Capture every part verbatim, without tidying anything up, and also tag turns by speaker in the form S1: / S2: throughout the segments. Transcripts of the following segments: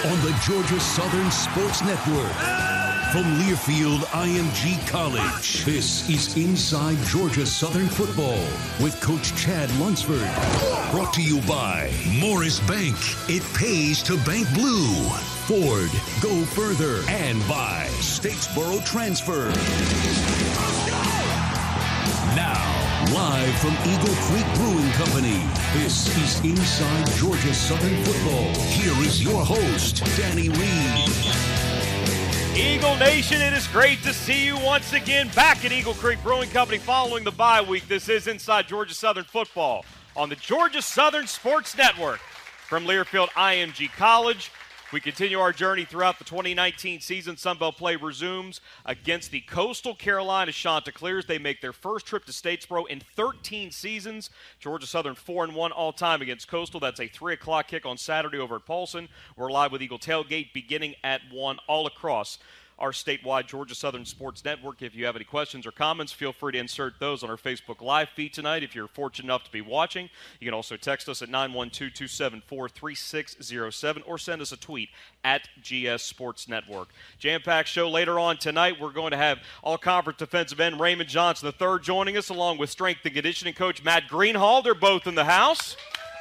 S1: on the Georgia Southern Sports Network. From Learfield I M G College, this is Inside Georgia Southern Football with Coach Chad Lunsford. Brought to you by Morris Bank. It pays to bank blue. Ford, go further. And by Statesboro Transfer. Now, live from Eagle Creek Brewing Company, this is Inside Georgia Southern Football. Here is your host, Danny Reed.
S2: Eagle Nation, it is great to see you once again back at Eagle Creek Brewing Company following the bye week. This is Inside Georgia Southern Football on the Georgia Southern Sports Network from Learfield I M G College. We continue our journey throughout the twenty nineteen season. Sunbelt play resumes against the Coastal Carolina Chanticleers. They make their first trip to Statesboro in thirteen seasons. Georgia Southern four and one all-time against Coastal. That's a three o'clock kick on Saturday over at Paulson. We're live with Eagle Tailgate beginning at one all across our statewide Georgia Southern Sports Network. If you have any questions or comments, feel free to insert those on our Facebook Live feed tonight if you're fortunate enough to be watching. You can also text us at nine one two, two seven four, three six zero seven or send us a tweet at G S Sports Network. Jam-packed show later on tonight. We're going to have all-conference defensive end Raymond Johnson the third joining us, along with strength and conditioning coach Matt Greenhall. They're both in the house.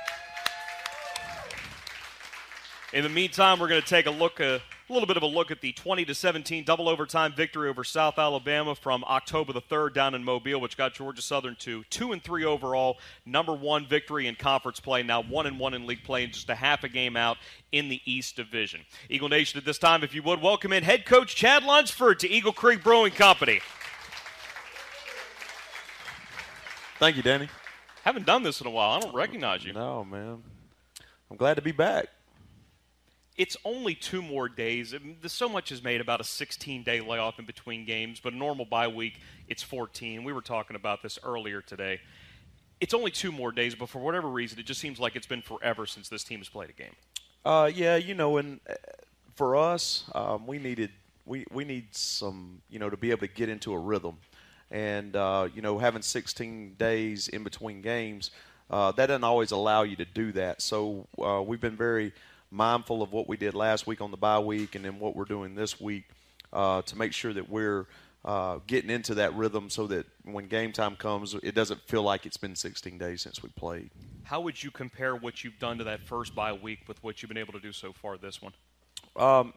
S2: In the meantime, we're going to take a look at A little bit of a look at the twenty to seventeen double overtime victory over South Alabama from October the third down in Mobile, which got Georgia Southern to two and three overall, number one victory in conference play, now one and one in league play, and just a half a game out in the East Division. Eagle Nation, at this time, if you would, welcome in head coach Chad Lunsford to Eagle Creek Brewing Company.
S3: Thank you, Danny.
S2: Haven't done this in a while. I don't recognize you.
S3: No, man. I'm glad to be back.
S2: It's only two more days. I mean, so much is made about a sixteen-day layoff in between games, but a normal bye week, it's fourteen. We were talking about this earlier today. It's only two more days, but for whatever reason, it just seems like it's been forever since this team has played a game.
S3: Uh, yeah, you know, and for us, um, we needed we, we need some, you know, to be able to get into a rhythm. And, uh, you know, having sixteen days in between games, uh, that doesn't always allow you to do that. So uh, we've been very – mindful of what we did last week on the bye week and then what we're doing this week uh, to make sure that we're uh, getting into that rhythm so that when game time comes, it doesn't feel like it's been sixteen days since we played.
S2: How would you compare what you've done to that first bye week with what you've been able to do so far this one?
S3: Um,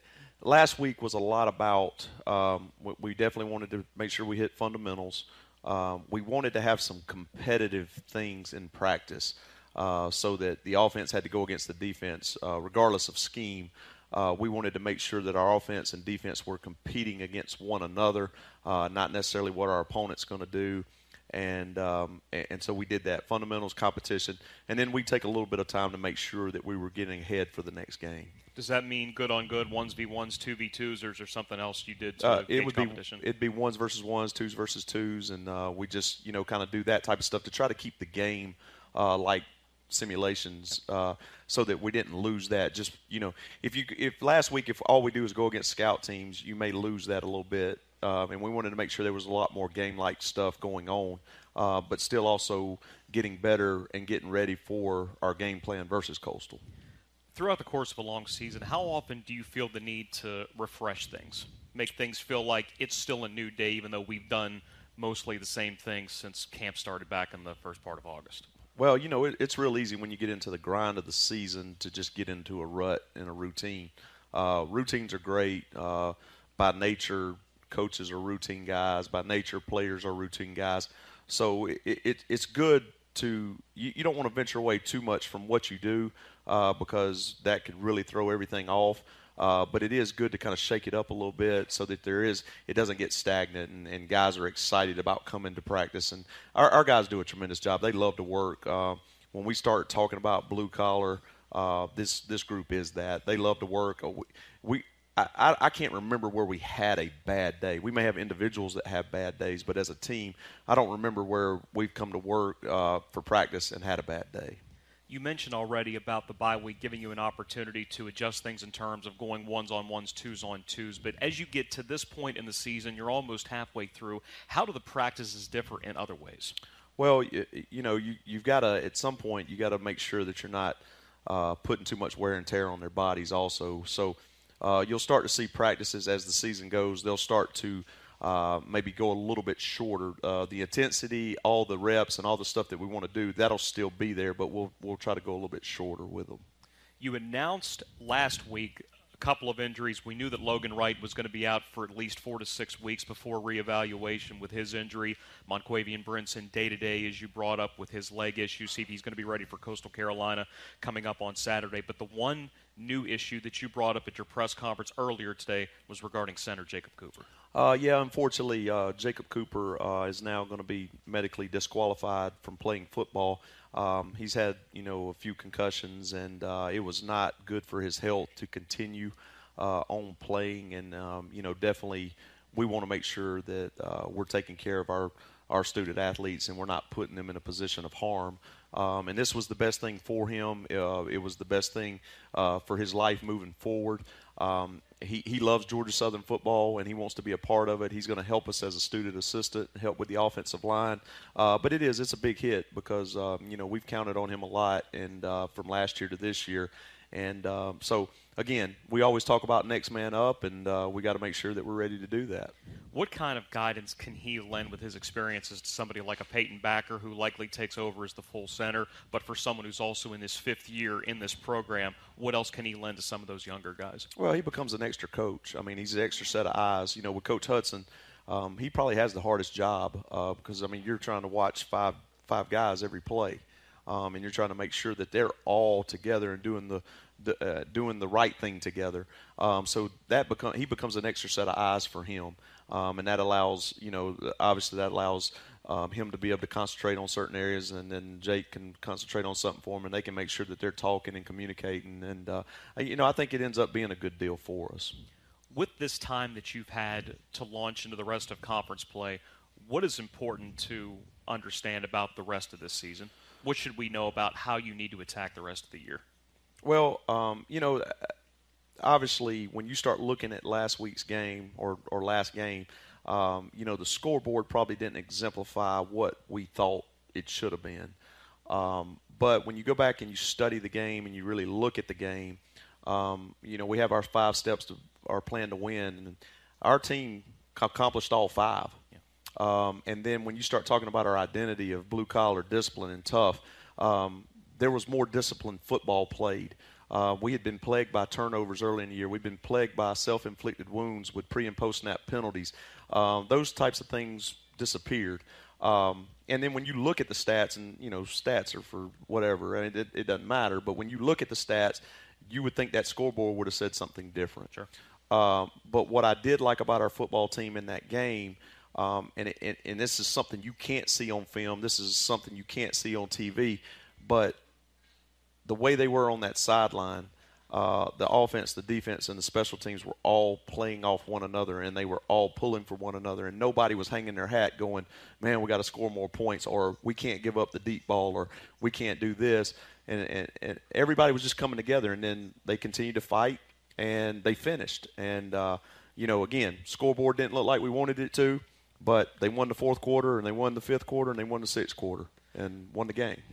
S3: last week was a lot about um, – we definitely wanted to make sure we hit fundamentals. Um, we wanted to have some competitive things in practice. Uh, so that the offense had to go against the defense, uh, regardless of scheme. Uh, we wanted to make sure that our offense and defense were competing against one another, uh, not necessarily what our opponent's going to do. And, um, and and so we did that, fundamentals, competition, and then we take a little bit of time to make sure that we were getting ahead for the next game.
S2: Does that mean good on good, ones v ones, two v twos, or is there something else you did to
S3: uh,
S2: gauge
S3: it would
S2: competition?
S3: Be, it'd be ones versus ones, twos versus twos, and uh, we just, you know, kind of do that type of stuff to try to keep the game uh, like simulations uh, so that we didn't lose that. Just, you know, if you if last week if all we do is go against scout teams, you may lose that a little bit. Uh, and we wanted to make sure there was a lot more game-like stuff going on, uh, but still also getting better and getting ready for our game plan versus Coastal.
S2: Throughout the course of a long season, how often do you feel the need to refresh things, make things feel like it's still a new day, even though we've done mostly the same things since camp started back in the first part of August?
S3: Well, you know, it, it's real easy when you get into the grind of the season to just get into a rut and a routine. Uh, routines are great. Uh, by nature, coaches are routine guys. By nature, players are routine guys. So it, it, it's good to you, – you don't want to venture away too much from what you do uh, because that could really throw everything off. Uh, but it is good to kind of shake it up a little bit so that there is it doesn't get stagnant and, and guys are excited about coming to practice. And our, our guys do a tremendous job. They love to work. Uh, when we start talking about blue collar, uh, this this group is that. They love to work. We, we I, I can't remember where we had a bad day. We may have individuals that have bad days, but as a team, I don't remember where we've come to work uh, for practice and had a bad day.
S2: You mentioned already about the bye week giving you an opportunity to adjust things in terms of going ones on ones, twos on twos. But as you get to this point in the season, you're almost halfway through. How do the practices differ in other ways?
S3: Well, you, you know, you, you've got to, at some point, you got to make sure that you're not uh, putting too much wear and tear on their bodies also. So uh, you'll start to see practices as the season goes. They'll start to uh, maybe go a little bit shorter. Uh, the intensity, all the reps, and all the stuff that we want to do, that'll still be there, but we'll we'll try to go a little bit shorter with them.
S2: You announced last week a couple of injuries. We knew that Logan Wright was going to be out for at least four to six weeks before reevaluation with his injury. Monquavian Brinson day-to-day, as you brought up, with his leg issue. See if he's going to be ready for Coastal Carolina coming up on Saturday. But the one new issue that you brought up at your press conference earlier today was regarding center Jacob Cooper.
S3: Uh, yeah, unfortunately, uh, Jacob Cooper uh, is now going to be medically disqualified from playing football. Um, he's had, you know, a few concussions, and uh, it was not good for his health to continue uh, on playing. And, um, you know, definitely we want to make sure that uh, we're taking care of our, our student athletes and we're not putting them in a position of harm. Um, and this was the best thing for him. Uh, it was the best thing uh, for his life moving forward. Um, he, he loves Georgia Southern football, and he wants to be a part of it. He's going to help us as a student assistant, help with the offensive line. Uh, but it is, it's a big hit because, um, you know, we've counted on him a lot and uh, from last year to this year. And um, so, again, we always talk about next man up, and uh, we got to make sure that we're ready to do that.
S2: What kind of guidance can he lend with his experiences to somebody like a Peyton Backer, who likely takes over as the full center, but for someone who's also in his fifth year in this program, what else can he lend to some of those younger guys?
S3: Well, he becomes an extra coach. I mean, he's an extra set of eyes. You know, with Coach Hudson, um, he probably has the hardest job uh, because, I mean, you're trying to watch five five guys every play, um, and you're trying to make sure that they're all together and doing the The, uh, doing the right thing together. Um, so that become he becomes an extra set of eyes for him, um, and that allows, you know, obviously that allows um, him to be able to concentrate on certain areas, and then Jake can concentrate on something for him, and they can make sure that they're talking and communicating. And, uh, you know, I think it ends up being a good deal for us.
S2: With this time that you've had to launch into the rest of conference play, what is important to understand about the rest of this season? What should we know about how you need to attack the rest of the year?
S3: Well, um, you know, obviously when you start looking at last week's game or, or last game, um, you know, the scoreboard probably didn't exemplify what we thought it should have been. Um, but when you go back and you study the game and you really look at the game, um, you know, we have our five steps to our plan to win, and our team accomplished all five. Yeah. Um, and then when you start talking about our identity of blue-collar discipline and tough, um, there was more disciplined football played. Uh, we had been plagued by turnovers early in the year. We've been plagued by self-inflicted wounds with pre- and post-snap penalties. Uh, those types of things disappeared. Um, and then when you look at the stats, and, you know, stats are for whatever, and it, it doesn't matter, but when you look at the stats, you would think that scoreboard would have said something different.
S2: Sure.
S3: Uh, but what I did like about our football team in that game, um, and, it, and this is something you can't see on film, this is something you can't see on T V, but the way they were on that sideline, uh, the offense, the defense, and the special teams were all playing off one another, and they were all pulling for one another, and nobody was hanging their hat going, man, we got to score more points, or we can't give up the deep ball, or we can't do this. And, and, and everybody was just coming together, and then they continued to fight, and they finished. And, uh, you know, again, scoreboard didn't look like we wanted it to, but they won the fourth quarter, and they won the fifth quarter, and they won the sixth quarter, and won the game.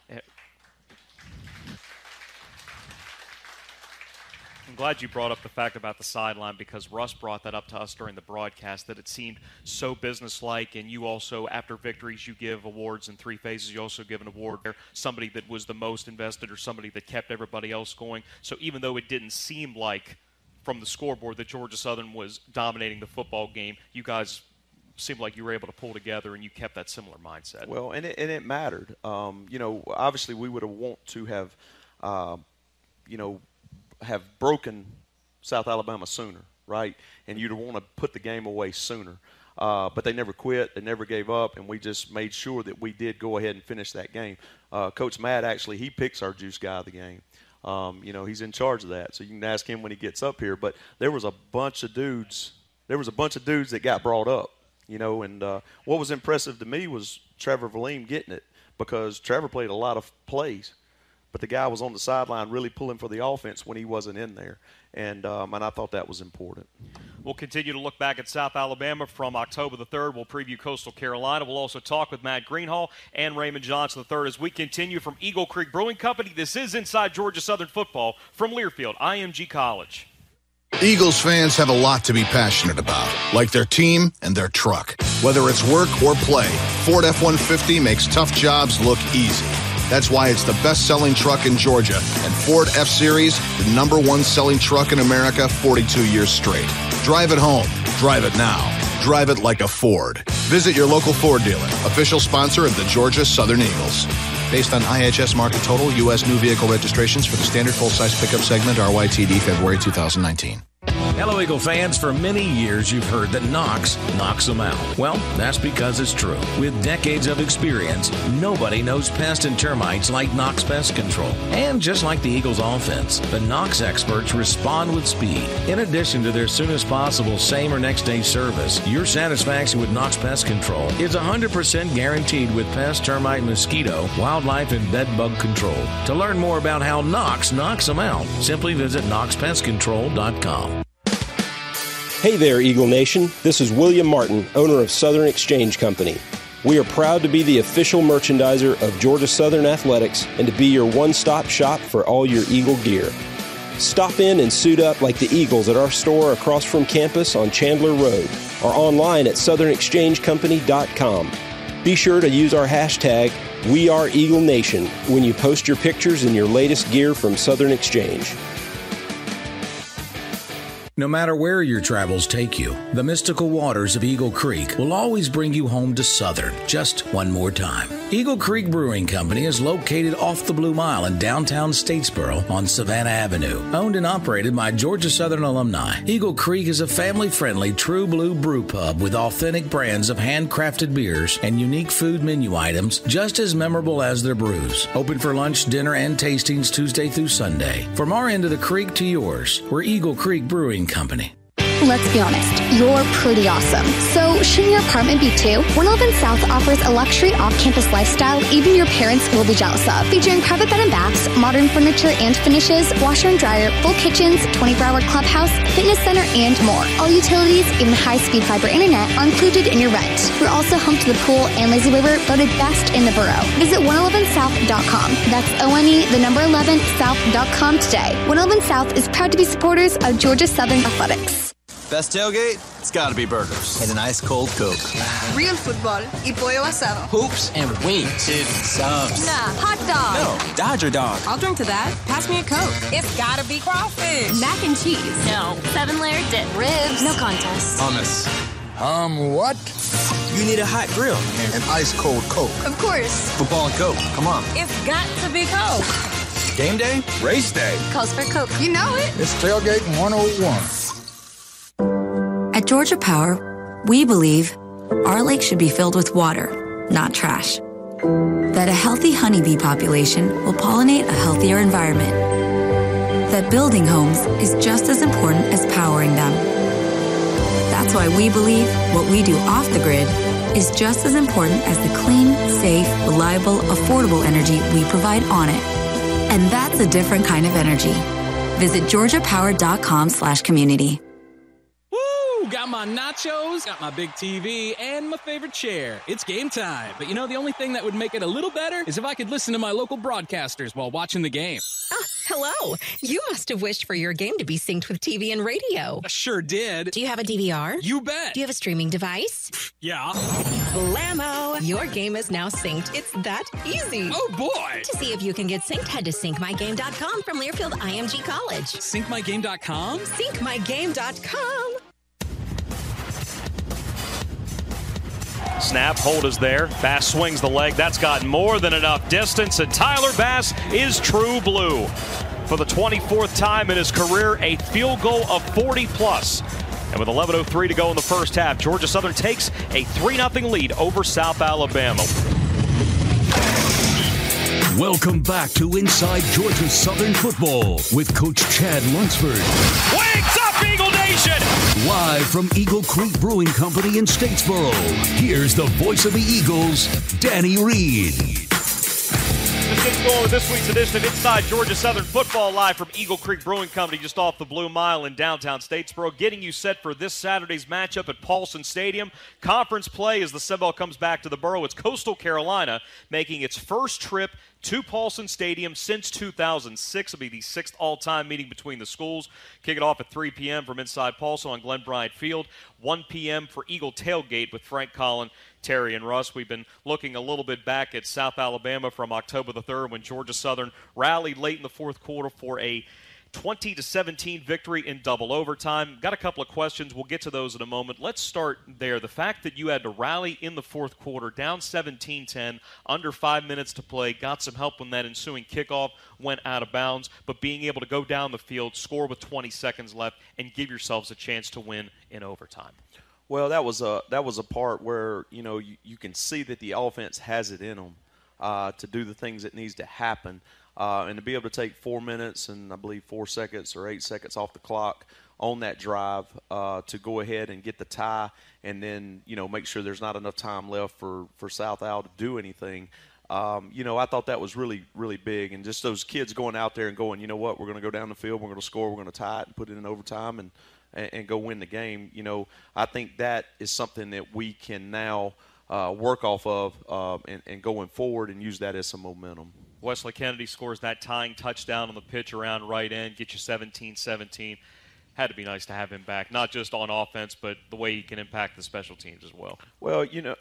S2: I'm glad you brought up the fact about the sideline, because Russ brought that up to us during the broadcast, that it seemed so businesslike, and you also, after victories, you give awards in three phases. You also give an award for somebody that was the most invested or somebody that kept everybody else going. So even though it didn't seem like from the scoreboard that Georgia Southern was dominating the football game, you guys seemed like you were able to pull together and you kept that similar mindset.
S3: Well, and it, and it mattered. Um, you know, obviously we would have want to have, uh, you know, have broken South Alabama sooner, right? And you'd want to put the game away sooner. Uh, but they never quit. They never gave up, and we just made sure that we did go ahead and finish that game. Uh, Coach Matt, actually, he picks our juice guy of the game. Um, you know, he's in charge of that, so you can ask him when he gets up here. But there was a bunch of dudes. There was a bunch of dudes that got brought up, you know. And uh, what was impressive to me was Trevor Valim getting it, because Trevor played a lot of plays. but the guy was on the sideline really pulling for the offense when he wasn't in there. And, um, and I thought that was important.
S2: We'll continue to look back at South Alabama from October the third. We'll preview Coastal Carolina. We'll also talk with Matt Greenhall and Raymond Johnson the third as we continue from Eagle Creek Brewing Company. This is Inside Georgia Southern Football from Learfield, I M G College.
S4: Eagles fans have a lot to be passionate about, like their team and their truck. Whether it's work or play, Ford F one fifty makes tough jobs look easy. That's why it's the best-selling truck in Georgia, and Ford F-Series, the number one selling truck in America forty-two years straight. Drive it home. Drive it now. Drive it like a Ford. Visit your local Ford dealer, official sponsor of the Georgia Southern Eagles. Based on I H S market total, U S new vehicle registrations for the standard full-size pickup segment, R Y T D, February two thousand nineteen.
S5: Hello, Eagle fans. For many years, you've heard that Knox knocks them out. Well, that's because it's true. With decades of experience, nobody knows pests and termites like Knox Pest Control. And just like the Eagles offense, the Knox experts respond with speed. In addition to their soonest possible same or next day service, your satisfaction with Knox Pest Control is one hundred percent guaranteed with pest, termite, mosquito, wildlife, and bed bug control. To learn more about how Knox knocks them out, simply visit knox pest control dot com.
S6: Hey there, Eagle Nation. This is William Martin, owner of Southern Exchange Company. We are proud to be the official merchandiser of Georgia Southern Athletics and to be your one-stop shop for all your Eagle gear. Stop in and suit up like the Eagles at our store across from campus on Chandler Road or online at southern exchange company dot com. Be sure to use our hashtag WeAreEagleNation when you post your pictures and your latest gear from Southern Exchange.
S5: No matter where your travels take you, the mystical waters of Eagle Creek will always bring you home to Southern just one more time. Eagle Creek Brewing Company is located off the Blue Mile in downtown Statesboro on Savannah Avenue. Owned and operated by Georgia Southern alumni, Eagle Creek is a family-friendly true blue brew pub with authentic brands of handcrafted beers and unique food menu items just as memorable as their brews. Open for lunch, dinner, and tastings Tuesday through Sunday. From our end of the creek to yours, we're Eagle Creek Brewing Company.
S7: Let's be honest, you're pretty awesome. So shouldn't your apartment be too? one eleven South offers a luxury off-campus lifestyle even your parents will be jealous of. Featuring private bed and baths, modern furniture and finishes, washer and dryer, full kitchens, twenty-four hour clubhouse, fitness center, and more. All utilities, even high-speed fiber internet, are included in your rent. We're also home to the pool and lazy river, voted best in the borough. Visit one eleven south dot com. That's O N E, the number eleven, south dot com today. one eleven South is proud to be supporters of Georgia Southern Athletics.
S8: Best tailgate? It's gotta be burgers. And an ice cold Coke.
S9: Real football y pollo asado.
S8: Hoops and wings. Dude, subs.
S9: Nah, hot dog.
S8: No, Dodger dog.
S9: I'll drink to that. Pass me a Coke. It's gotta be crawfish. Mac and cheese.
S10: No. Seven layer dip. Ribs. No contest.
S8: Hummus.
S4: Um, what?
S8: You need a hot grill.
S4: An ice cold Coke.
S9: Of course.
S8: Football and Coke. Come on.
S9: It's got to be Coke.
S8: Game day? Race day.
S10: Calls for Coke.
S9: You know it.
S4: It's Tailgating one oh one.
S11: At Georgia Power, we believe our lake should be filled with water, not trash. That a healthy honeybee population will pollinate a healthier environment. That building homes is just as important as powering them. That's why we believe what we do off the grid is just as important as the clean, safe, reliable, affordable energy we provide on it. And that's a different kind of energy. Visit georgia power dot com slash community.
S12: Got my nachos, got my big T V, and my favorite chair. It's game time. But you know, the only thing that would make it a little better is if I could listen to my local broadcasters while watching the game.
S13: Oh, hello. You must have wished for your game to be synced with T V and radio.
S12: I sure did.
S13: Do you have a D V R?
S12: You bet.
S13: Do you have a streaming device?
S12: Yeah.
S13: Blammo! Your game is now synced. It's that easy.
S12: Oh, boy.
S13: To see if you can get synced, head to sync my game dot com from Learfield I M G College.
S12: sync my game dot com?
S13: sync my game dot com.
S2: Snap, hold is there. Bass swings the leg. That's got more than enough distance, and Tyler Bass is true blue. For the twenty-fourth time in his career, a field goal of forty plus. And with eleven oh three to go in the first half, Georgia Southern takes a three nothing lead over South Alabama.
S1: Welcome back to Inside Georgia Southern Football with Coach Chad Lunsford.
S2: Wings up, Eagle Nation!
S1: Live from Eagle Creek Brewing Company in Statesboro, here's the voice of the Eagles, Danny Reed.
S2: Just getting going with this week's edition of Inside Georgia Southern Football, live from Eagle Creek Brewing Company just off the Blue Mile in downtown Statesboro, getting you set for this Saturday's matchup at Paulson Stadium. Conference play as the Sun Belt comes back to the Borough. It's Coastal Carolina making its first trip to Paulson Stadium since two thousand six. It'll be the sixth all-time meeting between the schools. Kick it off at three p.m. from inside Paulson on Glenn Bryant Field. one p.m. for Eagle Tailgate with Frank Collin, Terry, and Russ. We've been looking a little bit back at South Alabama from October the third when Georgia Southern rallied late in the fourth quarter for a twenty to seventeen victory in double overtime. Got a couple of questions. We'll get to those in a moment. Let's start there. The fact that you had to rally in the fourth quarter, down seventeen ten, under five minutes to play, got some help when that ensuing kickoff went out of bounds, but being able to go down the field, score with twenty seconds left, and give yourselves a chance to win in overtime.
S3: Well, that was a that was a part where, you know, you, you can see that the offense has it in them uh, to do the things that needs to happen. Uh, and to be able to take four minutes and I believe four seconds or eight seconds off the clock on that drive uh, to go ahead and get the tie and then, you know, make sure there's not enough time left for, for South Al to do anything. Um, you know, I thought that was really, really big. And just those kids going out there and going, you know what, we're going to go down the field, we're going to score, we're going to tie it and put it in overtime and, and, and go win the game. You know, I think that is something that we can now uh, work off of uh, and, and going forward and use that as some momentum.
S2: Wesley Kennedy scores that tying touchdown on the pitch around right end, get you seventeen seventeen. Had to be nice to have him back, not just on offense, but the way he can impact the special teams as well.
S3: Well, you know,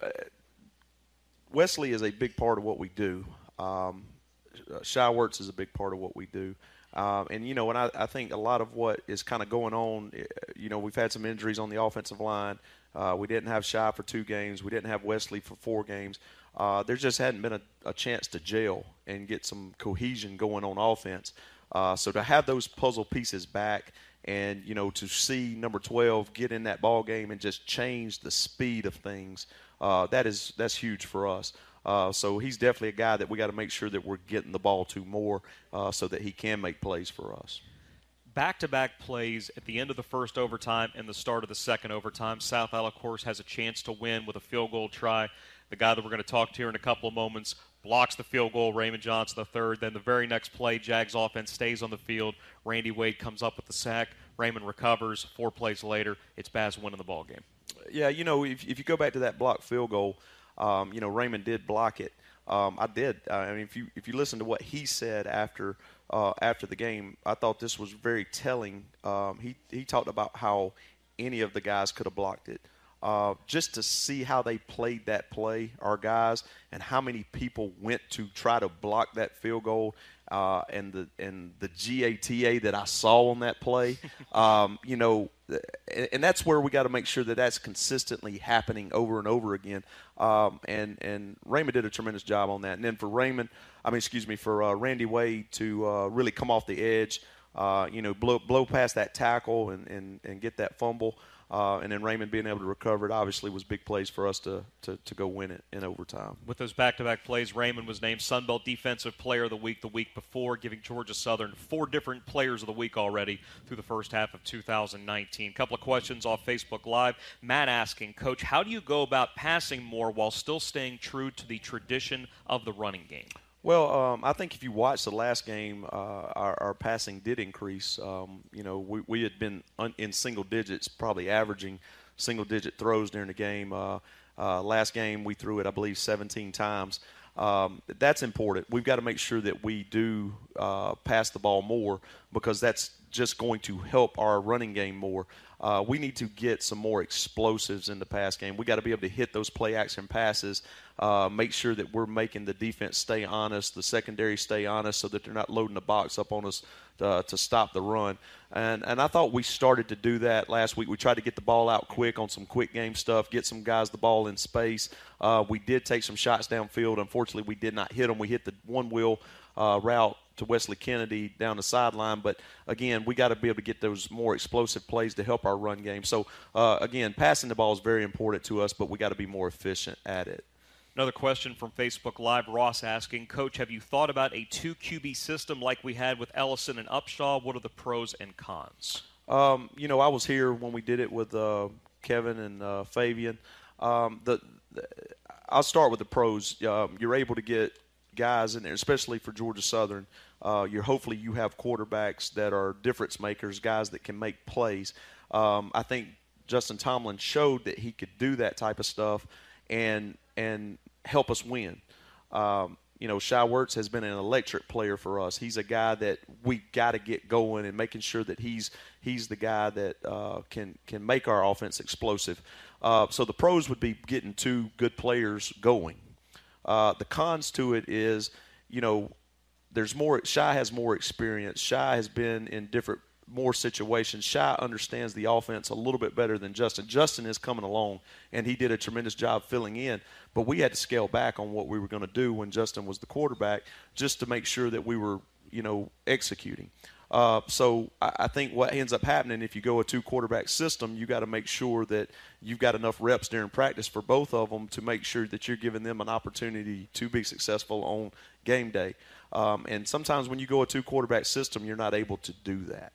S3: Wesley is a big part of what we do. Um, Shy Wirtz is a big part of what we do. Um, and, you know, and I, I think a lot of what is kind of going on, you know, we've had some injuries on the offensive line. Uh, we didn't have Shy for two games. We didn't have Wesley for four games. Uh, there just hadn't been a, a chance to gel and get some cohesion going on offense. Uh, so to have those puzzle pieces back and, you know, to see number twelve get in that ball game and just change the speed of things, uh, that is that's huge for us. Uh, so he's definitely a guy that we got to make sure that we're getting the ball to more uh, so that he can make plays for us.
S2: Back-to-back plays at the end of the first overtime and the start of the second overtime. South Al, of course, has a chance to win with a field goal try. The guy that we're going to talk to here in a couple of moments blocks the field goal, Raymond Johnson the third. Then the very next play, Jags offense stays on the field. Randy Wade comes up with the sack. Raymond recovers. Four plays later, it's Baz winning the ball game.
S3: Yeah, you know, if, if you go back to that blocked field goal, um, you know, Raymond did block it. Um, I did. I mean, if you if you listen to what he said after uh, after the game, I thought this was very telling. Um, he he talked about how any of the guys could have blocked it. Uh, just to see how they played that play, our guys, and how many people went to try to block that field goal, uh, and the and the G A T A that I saw on that play, um, you know, and, and that's where we got to make sure that that's consistently happening over and over again. Um, and and Raymond did a tremendous job on that. And then for Raymond, I mean, excuse me, for uh, Randy Wade to uh, really come off the edge, uh, you know, blow blow past that tackle and and, and get that fumble. Uh, and then Raymond being able to recover it obviously was big plays for us to, to, to go win it in overtime.
S2: With those back-to-back plays, Raymond was named Sun Belt Defensive Player of the Week the week before, giving Georgia Southern four different Players of the Week already through the first half of two thousand nineteen. A couple of questions off Facebook Live. Matt asking, Coach, how do you go about passing more while still staying true to the tradition of the running game?
S3: Well, um, I think if you watch the last game, uh, our, our passing did increase. Um, you know, we, we had been un, in single digits, probably averaging single-digit throws during the game. Uh, uh, last game, we threw it, I believe, seventeen times. Um, that's important. We've got to make sure that we do uh, pass the ball more because that's just going to help our running game more. Uh, we need to get some more explosives in the pass game. We got to be able to hit those play-action passes, uh, make sure that we're making the defense stay honest, the secondary stay honest so that they're not loading the box up on us to, to stop the run. And and I thought we started to do that last week. We tried to get the ball out quick on some quick game stuff, get some guys the ball in space. Uh, we did take some shots downfield. Unfortunately, we did not hit them. We hit the one-wheel uh, route to Wesley Kennedy down the sideline. But, again, we got to be able to get those more explosive plays to help our run game. So, uh, again, passing the ball is very important to us, but we got to be more efficient at it.
S2: Another question from Facebook Live, Ross asking, Coach, have you thought about a two Q B system like we had with Ellison and Upshaw? What are the pros and cons?
S3: Um, you know, I was here when we did it with uh, Kevin and uh, Fabian. Um, the, the I'll start with the pros. Um, you're able to get guys in there, especially for Georgia Southern. Uh, you're hopefully you have quarterbacks that are difference makers, guys that can make plays. Um, I think Justin Tomlin showed that he could do that type of stuff and and help us win. Um, you know, Shai Werts has been an electric player for us. He's a guy that we got to get going and making sure that he's he's the guy that uh, can can make our offense explosive. Uh, so the pros would be getting two good players going. Uh, the cons to it is, you know, there's more. Shai has more experience. Shai has been in different more situations. Shai understands the offense a little bit better than Justin. Justin is coming along, and he did a tremendous job filling in. But we had to scale back on what we were going to do when Justin was the quarterback, just to make sure that we were, you know, executing. Uh, so I, I think what ends up happening if you go a two-quarterback system, you got to make sure that you've got enough reps during practice for both of them to make sure that you're giving them an opportunity to be successful on game day. Um, and sometimes when you go a two-quarterback system, you're not able to do that.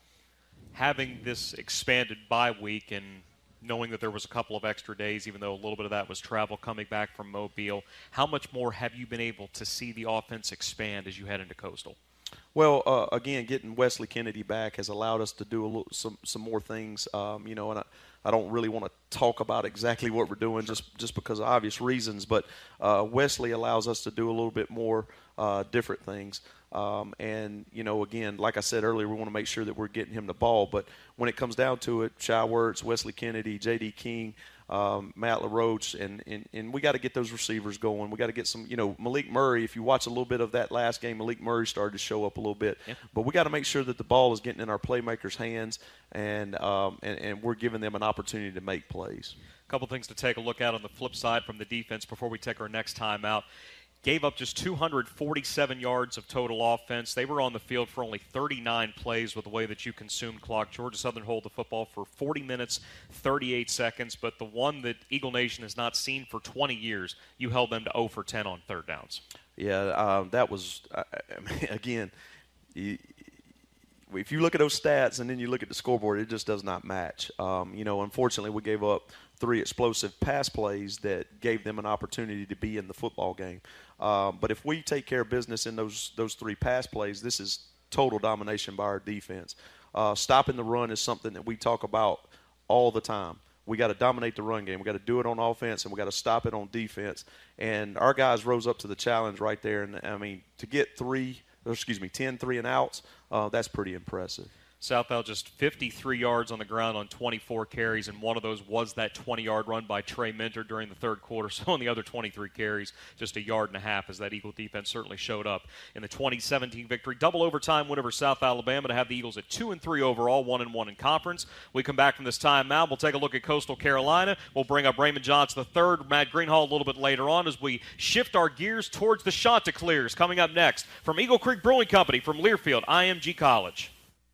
S2: Having this expanded bye week and knowing that there was a couple of extra days, even though a little bit of that was travel coming back from Mobile, how much more have you been able to see the offense expand as you head into Coastal?
S3: Well, uh, again, getting Wesley Kennedy back has allowed us to do a little, some some more things, um, you know, and I, I don't really want to talk about exactly what we're doing just, just because of obvious reasons, but uh, Wesley allows us to do a little bit more uh, different things. Um, and, you know, again, like I said earlier, we want to make sure that we're getting him the ball. But when it comes down to it, Shai Werts, Wesley Kennedy, J D. King, um, Matt LaRoche, and, and, and we got to get those receivers going. We got to get some, you know, Malik Murray. If you watch a little bit of that last game, Malik Murray started to show up a little bit. Yeah. But we got to make sure that the ball is getting in our playmakers' hands, and, um, and, and we're giving them an opportunity to make plays.
S2: A couple things to take a look at on the flip side from the defense before we take our next time out. Gave up just two hundred forty-seven yards of total offense. They were on the field for only thirty-nine plays with the way that you consumed clock. Georgia Southern held the football for forty minutes, thirty-eight seconds, but the one that Eagle Nation has not seen for twenty years, you held them to zero for ten on third downs.
S3: Yeah, uh, that was, uh, again, you, if you look at those stats and then you look at the scoreboard, it just does not match. Um, you know, unfortunately, we gave up three explosive pass plays that gave them an opportunity to be in the football game. Uh, but if we take care of business in those those three pass plays, this is total domination by our defense. Uh, stopping the run is something that we talk about all the time. We got to dominate the run game. We got to do it on offense, and we got to stop it on defense. And our guys rose up to the challenge right there. And I mean, to get three, or excuse me, ten three and outs, uh, that's pretty impressive.
S2: Southdale just fifty-three yards on the ground on twenty-four carries, and one of those was that twenty-yard run by Trey Minter during the third quarter. So on the other twenty-three carries, just a yard and a half, as that Eagle defense certainly showed up in the twenty seventeen victory. Double overtime win over South Alabama to have the Eagles at two and three overall, one and one in conference. We come back from this timeout. We'll take a look at Coastal Carolina. We'll bring up Raymond Johnson the third, Matt Greenhall a little bit later on as we shift our gears towards the Chanticleers. Coming up next from Eagle Creek Brewing Company from Learfield I M G College.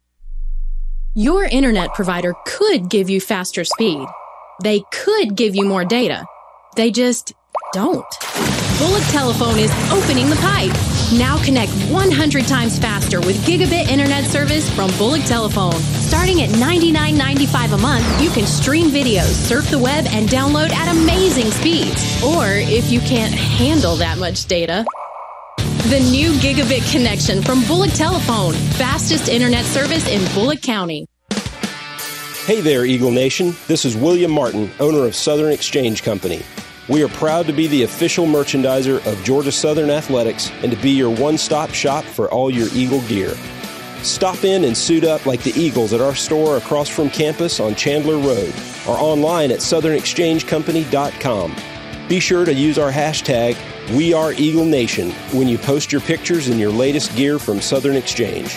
S14: Your internet provider could give you faster speed. They could give you more data. They just don't. Bullock Telephone is opening the pipe. Now connect one hundred times faster with gigabit internet service from Bullock Telephone. Starting at ninety-nine ninety-five a month, you can stream videos, surf the web, and download at amazing speeds. Or if you can't handle that much data, the new gigabit connection from Bullock Telephone. Fastest internet service in Bullock County.
S6: Hey there, Eagle Nation. This is William Martin, owner of Southern Exchange Company. We are proud to be the official merchandiser of Georgia Southern Athletics and to be your one-stop shop for all your Eagle gear. Stop in and suit up like the Eagles at our store across from campus on Chandler Road or online at southern exchange company dot com. Be sure to use our hashtag We Are Eagle Nation when you post your pictures and your latest gear from Southern Exchange.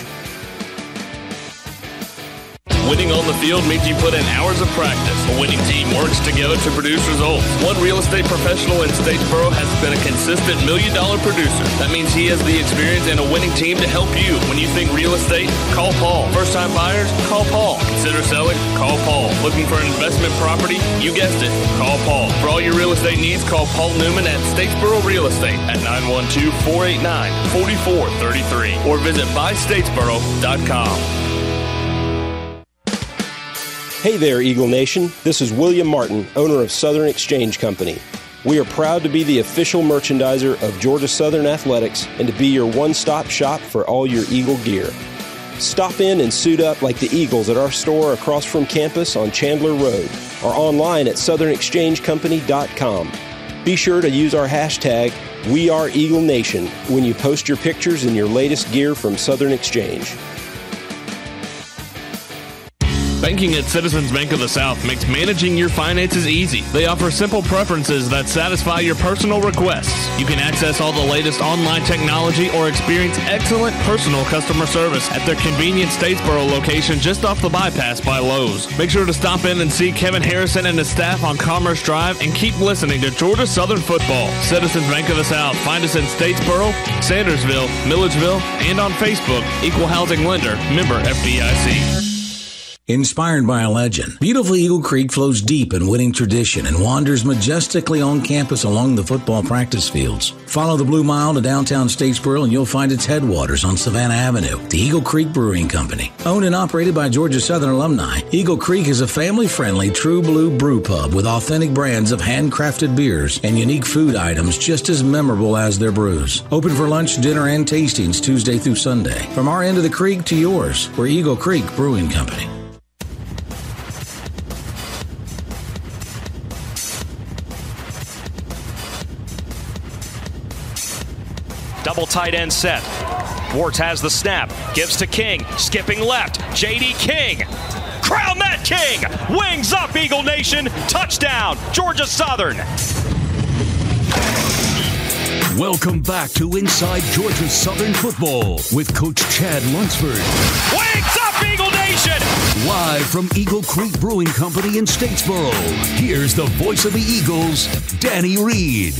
S15: Winning on the field means you put in hours of practice. A winning team works together to produce results. One real estate professional in Statesboro has been a consistent million-dollar producer. That means he has the experience and a winning team to help you. When you think real estate, call Paul. First-time buyers, call Paul. Consider selling, call Paul. Looking for an investment property? You guessed it, call Paul. For all your real estate needs, call Paul Newman at Statesboro Real Estate at nine one two, four eight nine, four four three three or visit buy statesboro dot com.
S6: Hey there, Eagle Nation. This is William Martin, owner of Southern Exchange Company. We are proud to be the official merchandiser of Georgia Southern Athletics and to be your one-stop shop for all your Eagle gear. Stop in and suit up like the Eagles at our store across from campus on Chandler Road or online at southern exchange company dot com. Be sure to use our hashtag WeAreEagleNation when you post your pictures and your latest gear from Southern Exchange.
S15: Banking at Citizens Bank of the South makes managing your finances easy. They offer simple preferences that satisfy your personal requests. You can access all the latest online technology or experience excellent personal customer service at their convenient Statesboro location just off the bypass by Lowe's. Make sure to stop in and see Kevin Harrison and his staff on Commerce Drive and keep listening to Georgia Southern Football. Citizens Bank of the South. Find us in Statesboro, Sandersville, Milledgeville, and on Facebook. Equal Housing Lender. Member F D I C.
S5: Inspired by a legend, beautiful Eagle Creek flows deep in winning tradition and wanders majestically on campus along the football practice fields. Follow the Blue Mile to downtown Statesboro and you'll find its headwaters on Savannah Avenue, the Eagle Creek Brewing Company. Owned and operated by Georgia Southern alumni, Eagle Creek is a family-friendly true blue brew pub with authentic brands of handcrafted beers and unique food items just as memorable as their brews. Open for lunch, dinner, and tastings Tuesday through Sunday. From our end of the creek to yours, we're Eagle Creek Brewing Company.
S2: Double tight end set. Warts has the snap. Gives to King. Skipping left. J D King. Crown that King. Wings up, Eagle Nation. Touchdown, Georgia Southern.
S1: Welcome back to Inside Georgia Southern Football with Coach Chad Lunsford.
S2: Wings up, Eagle Nation.
S1: Live from Eagle Creek Brewing Company in Statesboro. Here's the voice of the Eagles, Danny Reed.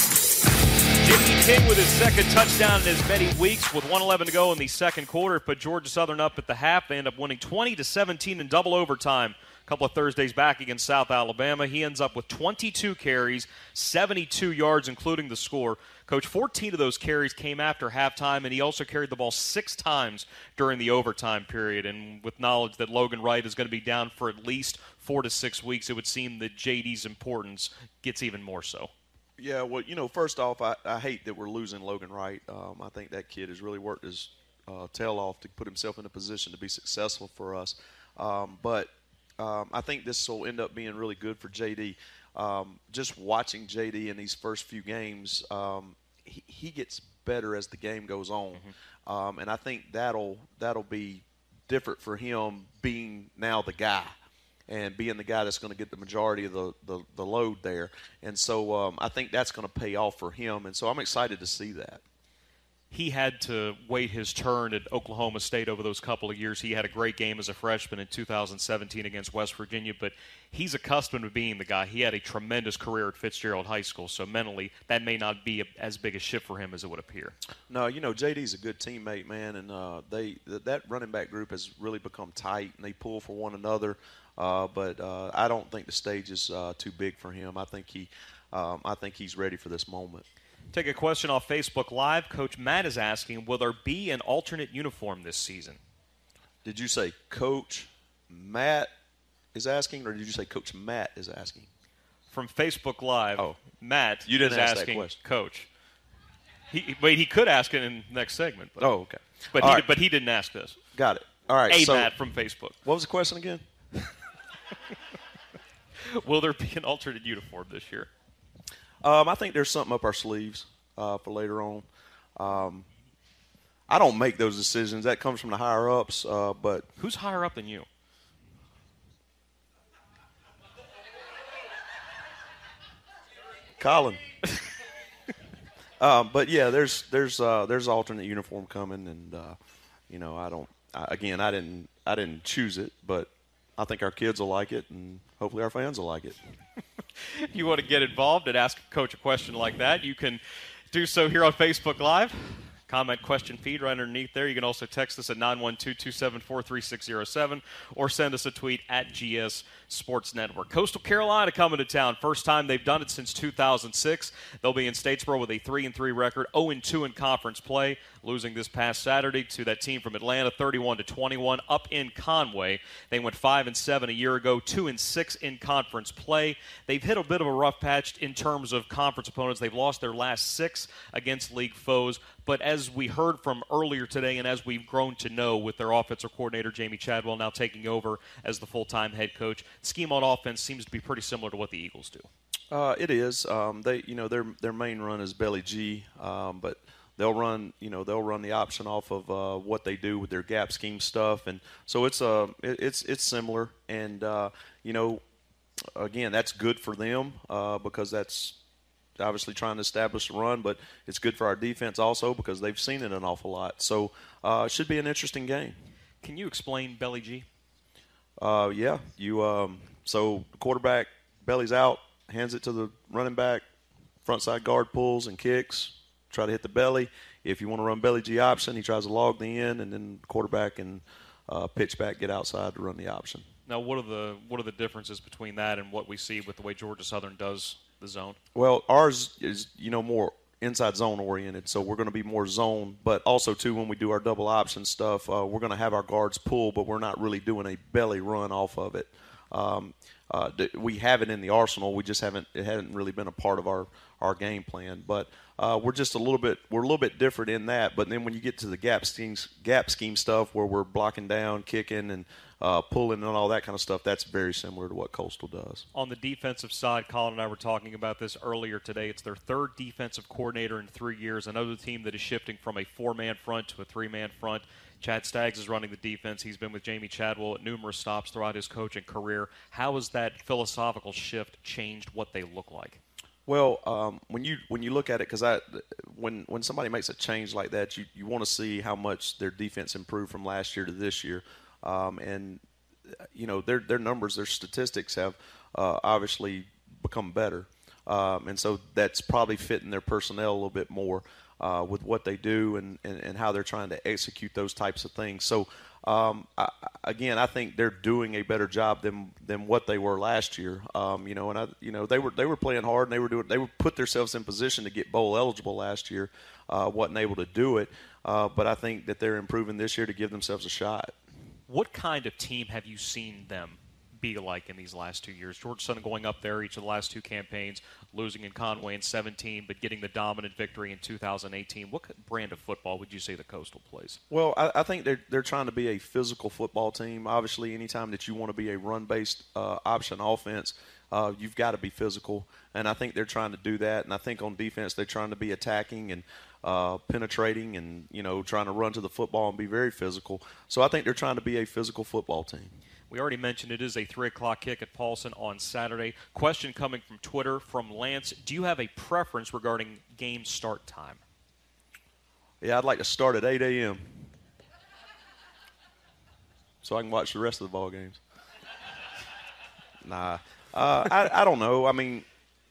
S2: J D King with his second touchdown in as many weeks with one eleven to go in the second quarter. Put Georgia Southern up at the half. They end up winning twenty to seventeen in double overtime a couple of Thursdays back against South Alabama. He ends up with twenty-two carries, seventy-two yards, including the score. Coach, fourteen of those carries came after halftime, and he also carried the ball six times during the overtime period. And with knowledge that Logan Wright is going to be down for at least four to six weeks, it would seem that J D's importance gets even more so.
S3: Yeah, well, you know, first off, I, I hate that we're losing Logan Wright. Um, I think that kid has really worked his uh, tail off to put himself in a position to be successful for us. Um, but um, I think this will end up being really good for J D. Um, just watching J D in these first few games, um, he, he gets better as the game goes on. Mm-hmm. Um, and I think that'll that'll be different for him being now the guy. And being the guy that's going to get the majority of the, the, the load there. And so um, I think that's going to pay off for him. And so I'm excited to see that.
S2: He had to wait his turn at Oklahoma State over those couple of years. He had a great game as a freshman in two thousand seventeen against West Virginia, but he's accustomed to being the guy. He had a tremendous career at Fitzgerald High School, so mentally that may not be a, as big a shift for him as it would appear.
S3: No, you know, J D's a good teammate, man, and uh, they that running back group has really become tight, and they pull for one another. Uh, but uh, I don't think the stage is uh, too big for him. I think he, um, I think he's ready for this moment.
S2: Take a question off Facebook Live. Coach Matt is asking, will there be an alternate uniform this season?
S3: Did you say Coach Matt is asking, or did you say Coach Matt is asking?
S2: From Facebook Live,
S3: oh.
S2: Matt
S3: you didn't
S2: is
S3: ask
S2: asking
S3: that question.
S2: Coach. He, but he could ask it in the next segment. But,
S3: oh, okay.
S2: But he, right. but he didn't ask this.
S3: Got it. All right.
S2: A
S3: so,
S2: Matt from Facebook.
S3: What was the question again?
S2: Will there be an alternate uniform this year?
S3: Um, I think there's something up our sleeves uh, for later on. Um, I don't make those decisions. That comes from the higher-ups. Uh, but
S2: who's higher up than you?
S3: Colin. um, but yeah, there's there's uh, there's alternate uniform coming, and uh, you know I don't. I, again, I didn't I didn't choose it, but I think our kids will like it, and hopefully our fans will like it.
S2: If you want to get involved and ask Coach a question like that, you can do so here on Facebook Live. Comment, question, feed right underneath there. You can also text us at nine one two, two seven four, three six zero seven or send us a tweet at G S Sports Network. Coastal Carolina coming to town. First time they've done it since two thousand six. They'll be in Statesboro with a three and three record, oh and two in conference play, losing this past Saturday to that team from Atlanta, thirty-one to twenty-one, up in Conway. They went five and seven a year ago, two and six in conference play. They've hit a bit of a rough patch in terms of conference opponents. They've lost their last six against league foes. But as we heard from earlier today and as we've grown to know with their offensive coordinator, Jamie Chadwell, now taking over as the full-time head coach, scheme on offense seems to be pretty similar to what the Eagles do.
S3: Uh, it is. Um, they, you know, their their main run is Belly G, um, but they'll run, you know, they'll run the option off of uh, what they do with their gap scheme stuff, and so it's uh, it, it's it's similar, and uh, you know, again, that's good for them uh, because that's obviously trying to establish a run, but it's good for our defense also because they've seen it an awful lot. So uh, it should be an interesting game.
S2: Can you explain Belly G?
S3: Uh, yeah, you. Um, so the quarterback bellies out, hands it to the running back, front side guard pulls and kicks, try to hit the belly. If you want to run Belly G option, he tries to log the end, and then the quarterback and uh, pitch back, get outside to run the option.
S2: Now, what are the what are the differences between that and what we see with the way Georgia Southern does the zone?
S3: Well, ours is, you know, more inside zone oriented, so we're going to be more zone, but also too when we do our double option stuff, uh, we're going to have our guards pull, but we're not really doing a belly run off of it. Um, uh, we have it in the arsenal, we just haven't it hasn't really been a part of our our game plan, but uh, we're just a little bit we're a little bit different in that. But then when you get to the gap schemes gap scheme stuff where we're blocking down, kicking, and Uh, pulling and all that kind of stuff, that's very similar to what Coastal does.
S2: On the defensive side, Colin and I were talking about this earlier today. It's their third defensive coordinator in three years. Another team that is shifting from a four-man front to a three-man front. Chad Staggs is running the defense. He's been with Jamie Chadwell at numerous stops throughout his coaching career. How has that philosophical shift changed what they look like?
S3: Well, um, when you when you look at it, because I when when somebody makes a change like that, you, you want to see how much their defense improved from last year to this year. Um, and, you know, their their numbers, their statistics have uh, obviously become better. Um, and so that's probably fitting their personnel a little bit more uh, with what they do and, and, and how they're trying to execute those types of things. So, um, I, again, I think they're doing a better job than than what they were last year. Um, you know, and I, you know they were they were playing hard and they were doing they were put themselves in position to get bowl eligible last year. Uh, wasn't able to do it, uh, but I think that they're improving this year to give themselves a shot.
S2: What kind of team have you seen them be like in these last two years? Georgia Southern going up there each of the last two campaigns, losing in Conway in seventeen, but getting the dominant victory in two thousand eighteen. What brand of football would you say the Coastal plays?
S3: Well, I, I think they're they're trying to be a physical football team. Obviously, anytime that you want to be a run-based uh, option offense, uh, you've got to be physical, and I think they're trying to do that. And I think on defense, they're trying to be attacking and Uh, penetrating and, you know, trying to run to the football and be very physical. So I think they're trying to be a physical football team.
S2: We already mentioned it is a three o'clock kick at Paulson on Saturday. Question coming from Twitter from Lance. Do you have a preference regarding game start time?
S3: Yeah, I'd like to start at eight a.m. so I can watch the rest of the ball games. Nah. Uh, I, I don't know. I mean,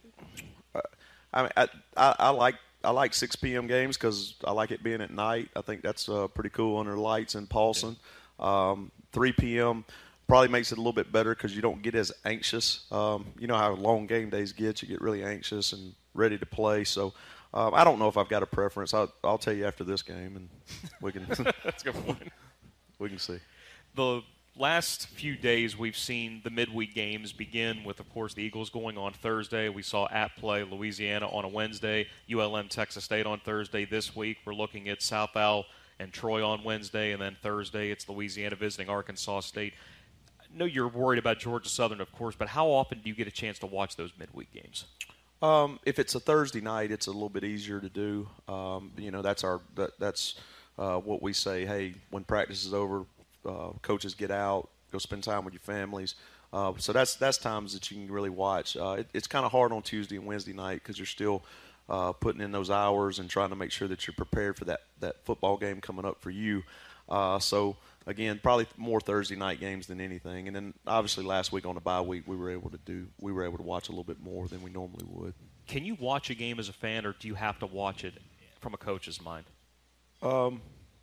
S3: I, I, I, I like I like six p.m. games because I like it being at night. I think that's uh, pretty cool under lights in Paulson. Um, three p.m. probably makes it a little bit better because you don't get as anxious. Um, you know how long game days get. You get really anxious and ready to play. So um, I don't know if I've got a preference. I'll, I'll tell you after this game, and we can
S2: that's a good point.
S3: We can see.
S2: The last few days we've seen the midweek games begin with, of course, the Eagles going on Thursday. We saw App play Louisiana on a Wednesday, U L M Texas State on Thursday. This week we're looking at South Al and Troy on Wednesday, and then Thursday it's Louisiana visiting Arkansas State. I know you're worried about Georgia Southern, of course, but how often do you get a chance to watch those midweek games?
S3: Um, if it's a Thursday night, it's a little bit easier to do. Um, you know, that's our that, that's uh, what we say. Hey, when practice is over, uh, coaches get out, go spend time with your families. Uh, so that's that's times that you can really watch. Uh, it, it's kind of hard on Tuesday and Wednesday night because you're still uh, putting in those hours and trying to make sure that you're prepared for that that football game coming up for you. Uh, so. Again, probably more Thursday night games than anything, and then obviously last week on the bye week we were able to do we were able to watch a little bit more than we normally would.
S2: Can you watch a game as a fan, or do you have to watch it from a coach's mind?
S3: Um,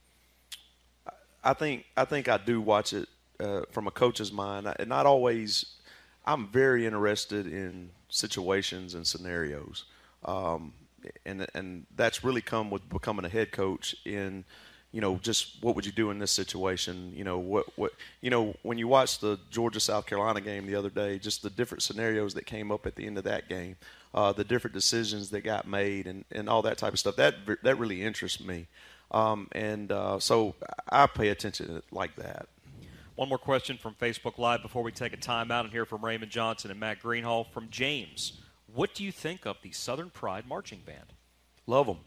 S3: I think I think I do watch it uh, from a coach's mind, and not always. I'm very interested in situations and scenarios, um, and and that's really come with becoming a head coach. In, you know, just what would you do in this situation? You know, what what you know when you watch the Georgia South Carolina game the other day, just the different scenarios that came up at the end of that game, uh, the different decisions that got made, and, and all that type of stuff. That that really interests me, um, and uh, so I pay attention to it like that.
S2: One more question from Facebook Live before we take a timeout and hear from Raymond Johnson and Matt Greenhall. From James, what do you think of the Southern Pride Marching Band?
S3: Love them.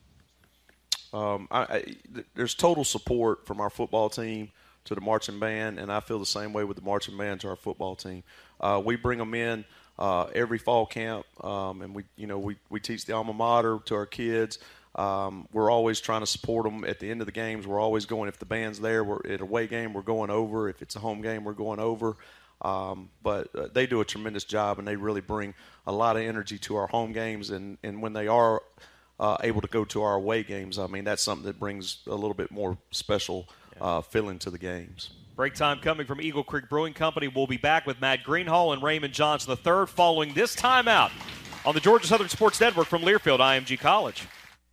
S3: Um, I, I, there's total support from our football team to the marching band, and I feel the same way with the marching band to our football team. Uh, we bring them in uh, every fall camp, um, and we, you know, we, we teach the alma mater to our kids. Um, we're always trying to support them at the end of the games. We're always going, if the band's there, we're at a away game, we're going over. If it's a home game, we're going over. Um, but uh, they do a tremendous job, and they really bring a lot of energy to our home games. And, and when they are uh, able to go to our away games, I mean, that's something that brings a little bit more special uh, feeling to the games.
S2: Break time coming from Eagle Creek Brewing Company. We'll be back with Matt Greenhall and Raymond Johnson the third following this timeout on the Georgia Southern Sports Network from Learfield I M G College.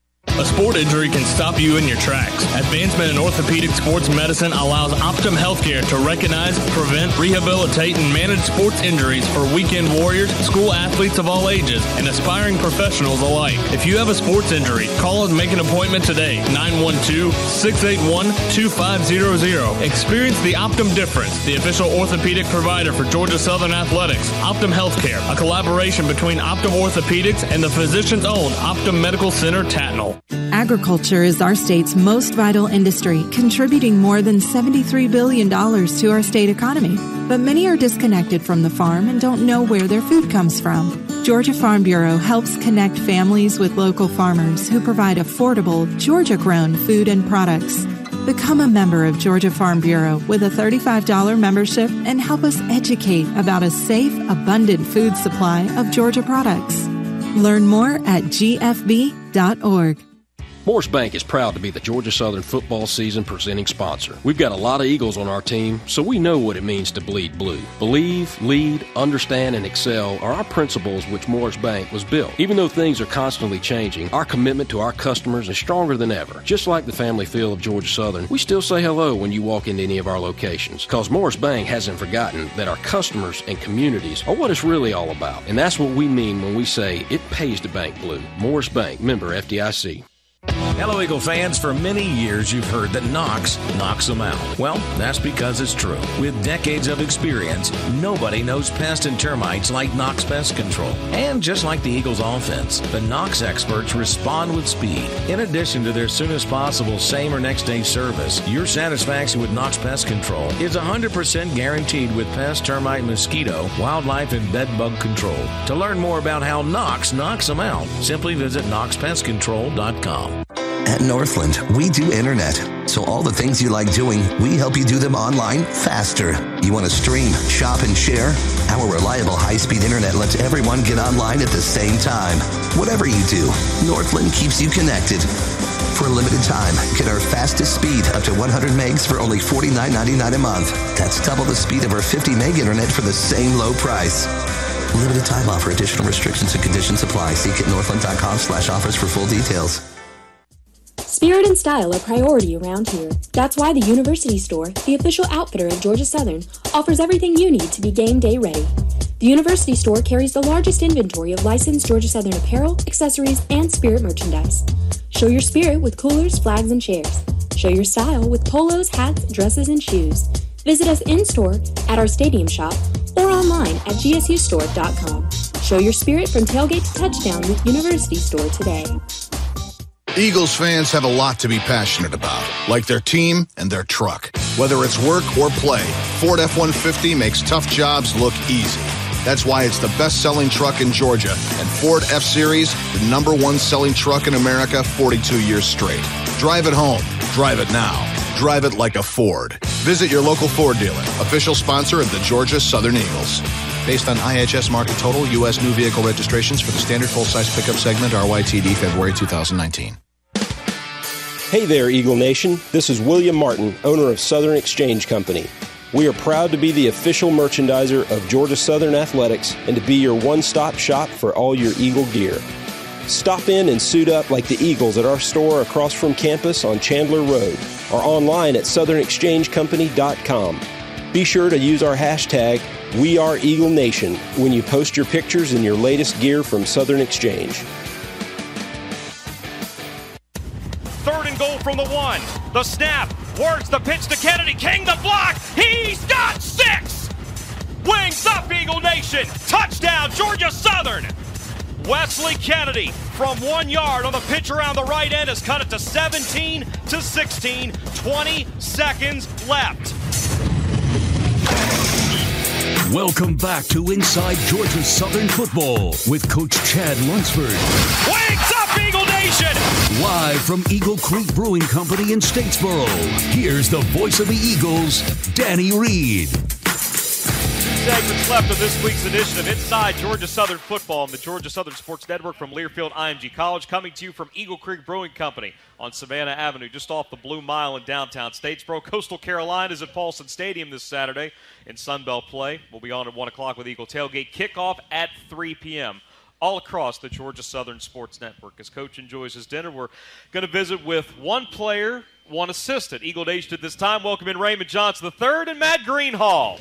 S15: A sport injury can stop you in your tracks. Advancement in Orthopedic Sports Medicine allows Optum Healthcare to recognize, prevent, rehabilitate, and manage sports injuries for weekend warriors, school athletes of all ages, and aspiring professionals alike. If you have a sports injury, call and make an appointment today. nine one two, six eight one, two five zero zero. Experience the Optum difference, the official orthopedic provider for Georgia Southern Athletics. Optum Healthcare, a collaboration between Optum Orthopedics and the physicians-owned Optum Medical Center, Tatnall.
S16: Agriculture is our state's most vital industry, contributing more than seventy-three billion dollars to our state economy. But many are disconnected from the farm and don't know where their food comes from. Georgia Farm Bureau helps connect families with local farmers who provide affordable, Georgia-grown food and products. Become a member of Georgia Farm Bureau with a thirty-five dollars membership and help us educate about a safe, abundant food supply of Georgia products. Learn more at G F B dot org.
S6: Morris Bank is proud to be the Georgia Southern football season presenting sponsor. We've got a lot of Eagles on our team, so we know what it means to bleed blue. Believe, lead, understand, and excel are our principles which Morris Bank was built. Even though things are constantly changing, our commitment to our customers is stronger than ever. Just like the family feel of Georgia Southern, we still say hello when you walk into any of our locations, because Morris Bank hasn't forgotten that our customers and communities are what it's really all about. And that's what we mean when we say it pays to bank blue. Morris Bank, member F D I C.
S5: Hello, Eagle fans. For many years, you've heard that Knox knocks them out. Well, that's because it's true. With decades of experience, nobody knows pests and termites like Knox Pest Control. And just like the Eagles offense, the Knox experts respond with speed. In addition to their soonest possible same or next day service, your satisfaction with Knox Pest Control is one hundred percent guaranteed with pest, termite, mosquito, wildlife, and bed bug control. To learn more about how Knox knocks them out, simply visit knox pest control dot com.
S17: At Northland, we do internet. So all the things you like doing, we help you do them online faster. You want to stream, shop, and share? Our reliable high-speed internet lets everyone get online at the same time. Whatever you do, Northland keeps you connected. For a limited time, get our fastest speed up to one hundred megs for only forty-nine ninety-nine a month. That's double the speed of our fifty meg internet for the same low price. Limited time offer. Additional restrictions and conditions apply. Seek at northland.com slash offers for full details.
S18: Spirit and style are priority around here. That's why the University Store, the official outfitter of Georgia Southern, offers everything you need to be game day ready. The University Store carries the largest inventory of licensed Georgia Southern apparel, accessories, and Spirit merchandise. Show your spirit with coolers, flags, and chairs. Show your style with polos, hats, dresses, and shoes. Visit us in-store, at our stadium shop, or online at g s u store dot com. Show your spirit from tailgate to touchdown with University Store today.
S4: Eagles fans have a lot to be passionate about, like their team and their truck. Whether it's work or play, Ford F one fifty makes tough jobs look easy. That's why it's the best-selling truck in Georgia, and Ford F-Series, the number one selling truck in America forty-two years straight. Drive it home. Drive it now. Drive it like a Ford. Visit your local Ford dealer, official sponsor of the Georgia Southern Eagles. Based on I H S market total, U S new vehicle registrations for the standard full-size pickup segment, R Y T D, February two thousand nineteen.
S6: Hey there, Eagle Nation. This is William Martin, owner of Southern Exchange Company. We are proud to be the official merchandiser of Georgia Southern Athletics and to be your one-stop shop for all your Eagle gear. Stop in and suit up like the Eagles at our store across from campus on Chandler Road or online at southern exchange company dot com. Be sure to use our hashtag WeAreEagleNation when you post your pictures and your latest gear from Southern Exchange.
S2: Third and goal from the one. The snap. Works the pitch to Kennedy. King the block. He's got six. Wings up, Eagle Nation. Touchdown, Georgia Southern. Wesley Kennedy from one yard on the pitch around the right end has cut it to seventeen to sixteen. twenty seconds left.
S1: Welcome back to Inside Georgia Southern Football with Coach Chad Lunsford.
S2: Wings up, Eagle Nation!
S1: Live from Eagle Creek Brewing Company in Statesboro. Here's the voice of the Eagles, Danny Reed.
S2: Segments left of this week's edition of Inside Georgia Southern Football on the Georgia Southern Sports Network from Learfield I M G College, coming to you from Eagle Creek Brewing Company on Savannah Avenue, just off the Blue Mile in downtown Statesboro. Coastal Carolina is at Paulson Stadium this Saturday in Sunbelt play. We'll be on at one o'clock with Eagle Tailgate. Kickoff at three p.m. all across the Georgia Southern Sports Network. As Coach enjoys his dinner, we're going to visit with one player, one assistant. Eagle Nation at this time, welcome in Raymond Johnson the third and Matt Greenhall.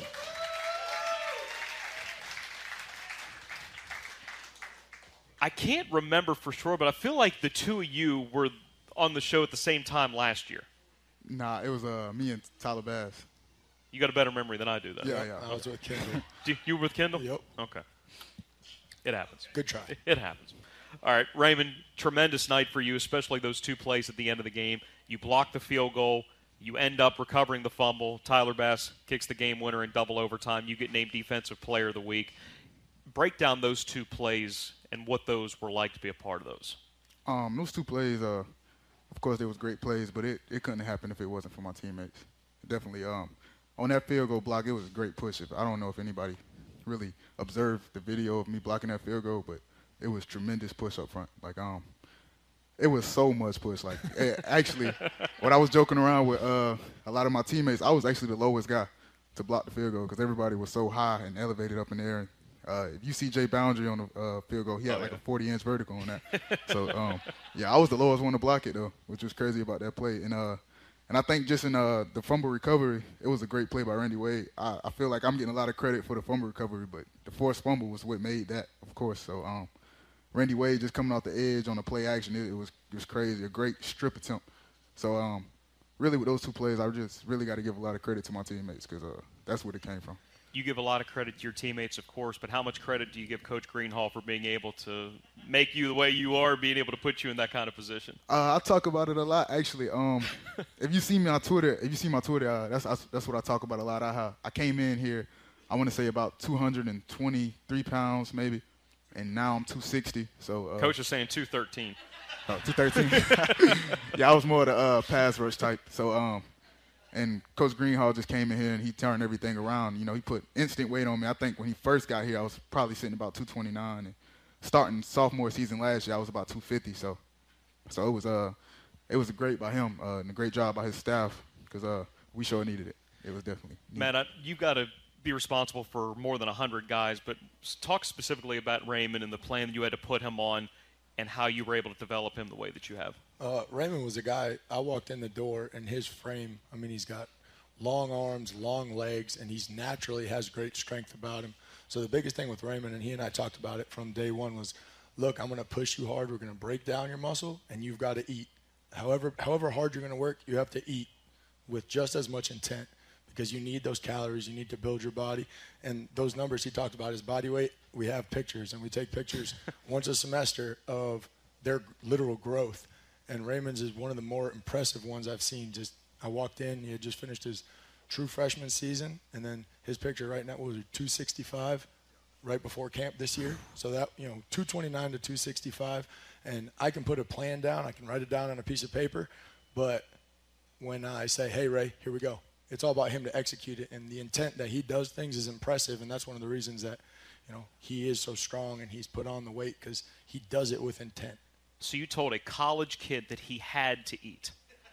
S2: I can't remember for sure, but I feel like the two of you were on the show at the same time last year.
S19: Nah, it was uh, me and Tyler Bass.
S2: You got a better memory than I do, though.
S19: Yeah, yeah.
S20: I was with Kendall.
S2: You were with Kendall?
S20: Yep.
S2: Okay. It happens.
S20: Good try.
S2: It happens. All right, Raymond, tremendous night for you, especially those two plays at the end of the game. You block the field goal. You end up recovering the fumble. Tyler Bass kicks the game winner in double overtime. You get named Defensive Player of the Week. Break down those two plays and what those were like to be a part of those.
S19: Um, those two plays, uh, of course, they was great plays, but it, it couldn't happen if it wasn't for my teammates. Definitely. Um, on that field goal block, it was a great push. I don't know if anybody really observed the video of me blocking that field goal, but it was tremendous push up front. Like, um, it was so much push. Like, it, actually, when I was joking around with uh, a lot of my teammates, I was actually the lowest guy to block the field goal because everybody was so high and elevated up in the air. Uh, if you see Jay Boundary on the uh, field goal, he had oh, like yeah. a forty-inch vertical on that. So, um, yeah, I was the lowest one to block it, though, which was crazy about that play. And uh, and I think just in uh, the fumble recovery, it was a great play by Randy Wade. I, I feel like I'm getting a lot of credit for the fumble recovery, but the forced fumble was what made that, of course. So, um, Randy Wade just coming off the edge on the play action, it, it was it was crazy, a great strip attempt. So, um, really with those two plays, I just really got to give a lot of credit to my teammates because uh, that's where it came from.
S2: You give a lot of credit to your teammates, of course, but how much credit do you give Coach Greenhall for being able to make you the way you are, being able to put you in that kind of position?
S19: Uh, I talk about it a lot, actually. Um, if you see me on Twitter, if you see my Twitter, uh, that's that's what I talk about a lot. I have, I came in here, I want to say about two hundred twenty-three pounds maybe, and now I'm two sixty. So uh,
S2: Coach is saying two thirteen.
S19: Oh, two thirteen. Yeah, I was more the uh, pass rush type. So. Um, And Coach Greenhall just came in here and he turned everything around. You know, he put instant weight on me. I think when he first got here, I was probably sitting about two twenty-nine. And starting sophomore season last year, I was about two fifty. So, so it was uh, it was great by him uh, and a great job by his staff because uh, we sure needed it. It was definitely needed.
S2: Matt, I, you've got to be responsible for more than one hundred guys, but talk specifically about Raymond and the plan you had to put him on and how you were able to develop him the way that you have.
S20: Uh, Raymond was a guy, I walked in the door, and his frame, I mean, he's got long arms, long legs, and he's naturally has great strength about him. So the biggest thing with Raymond, and he and I talked about it from day one, was, look, I'm going to push you hard. We're going to break down your muscle, and you've got to eat. However, however hard you're going to work, you have to eat with just as much intent because you need those calories. You need to build your body. And those numbers he talked about, his body weight, we have pictures, and we take pictures once a semester of their literal growth. And Raymond's is one of the more impressive ones I've seen. Just I walked in, he had just finished his true freshman season, and then his picture right now was two sixty-five right before camp this year. So that, you know, two twenty-nine to two sixty-five. And I can put a plan down. I can write it down on a piece of paper. But when I say, hey, Ray, here we go, it's all about him to execute it. And the intent that he does things is impressive, and that's one of the reasons that, you know, he is so strong and he's put on the weight because he does it with intent.
S2: So you told a college kid that he had to eat.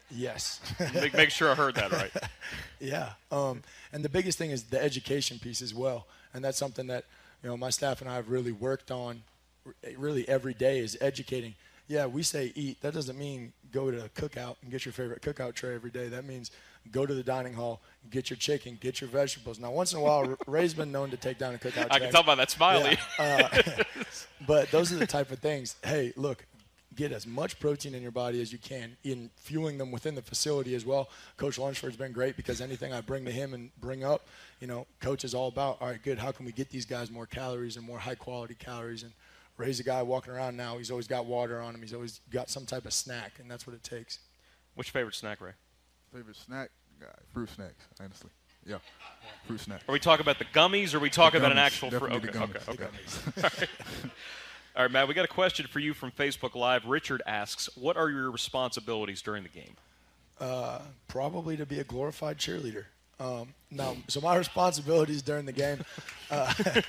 S20: Yes.
S2: make, make sure I heard that right.
S20: Yeah. Um, and the biggest thing is the education piece as well. And that's something that, you know, my staff and I have really worked on really every day is educating. Yeah, we say eat. That doesn't mean go to a cookout and get your favorite cookout tray every day. That means go to the dining hall, get your chicken, get your vegetables. Now, once in a while, Ray's been known to take down a cookout tray.
S2: I can tell by that smiley.
S20: Yeah. Uh, but those are the type of things. Hey, look, get as much protein in your body as you can in fueling them within the facility as well. Coach Lunsford's been great because anything I bring to him and bring up, you know, Coach is all about, all right, good, how can we get these guys more calories and more high-quality calories? And Ray's a guy walking around now. He's always got water on him. He's always got some type of snack, and that's what it takes.
S2: What's your favorite snack, Ray?
S19: Favorite snack? Uh, fruit snacks, honestly. Yeah, fruit snacks.
S2: Are we talking about the gummies, or are we talking about an actual fruit?
S19: Okay,
S2: okay,
S19: gummies.
S2: okay, okay. All right. All right, Matt, we got a question for you from Facebook Live. Richard asks, what are your responsibilities during the game?
S20: Uh, probably to be a glorified cheerleader. Um, now, so my responsibilities during the game. Uh,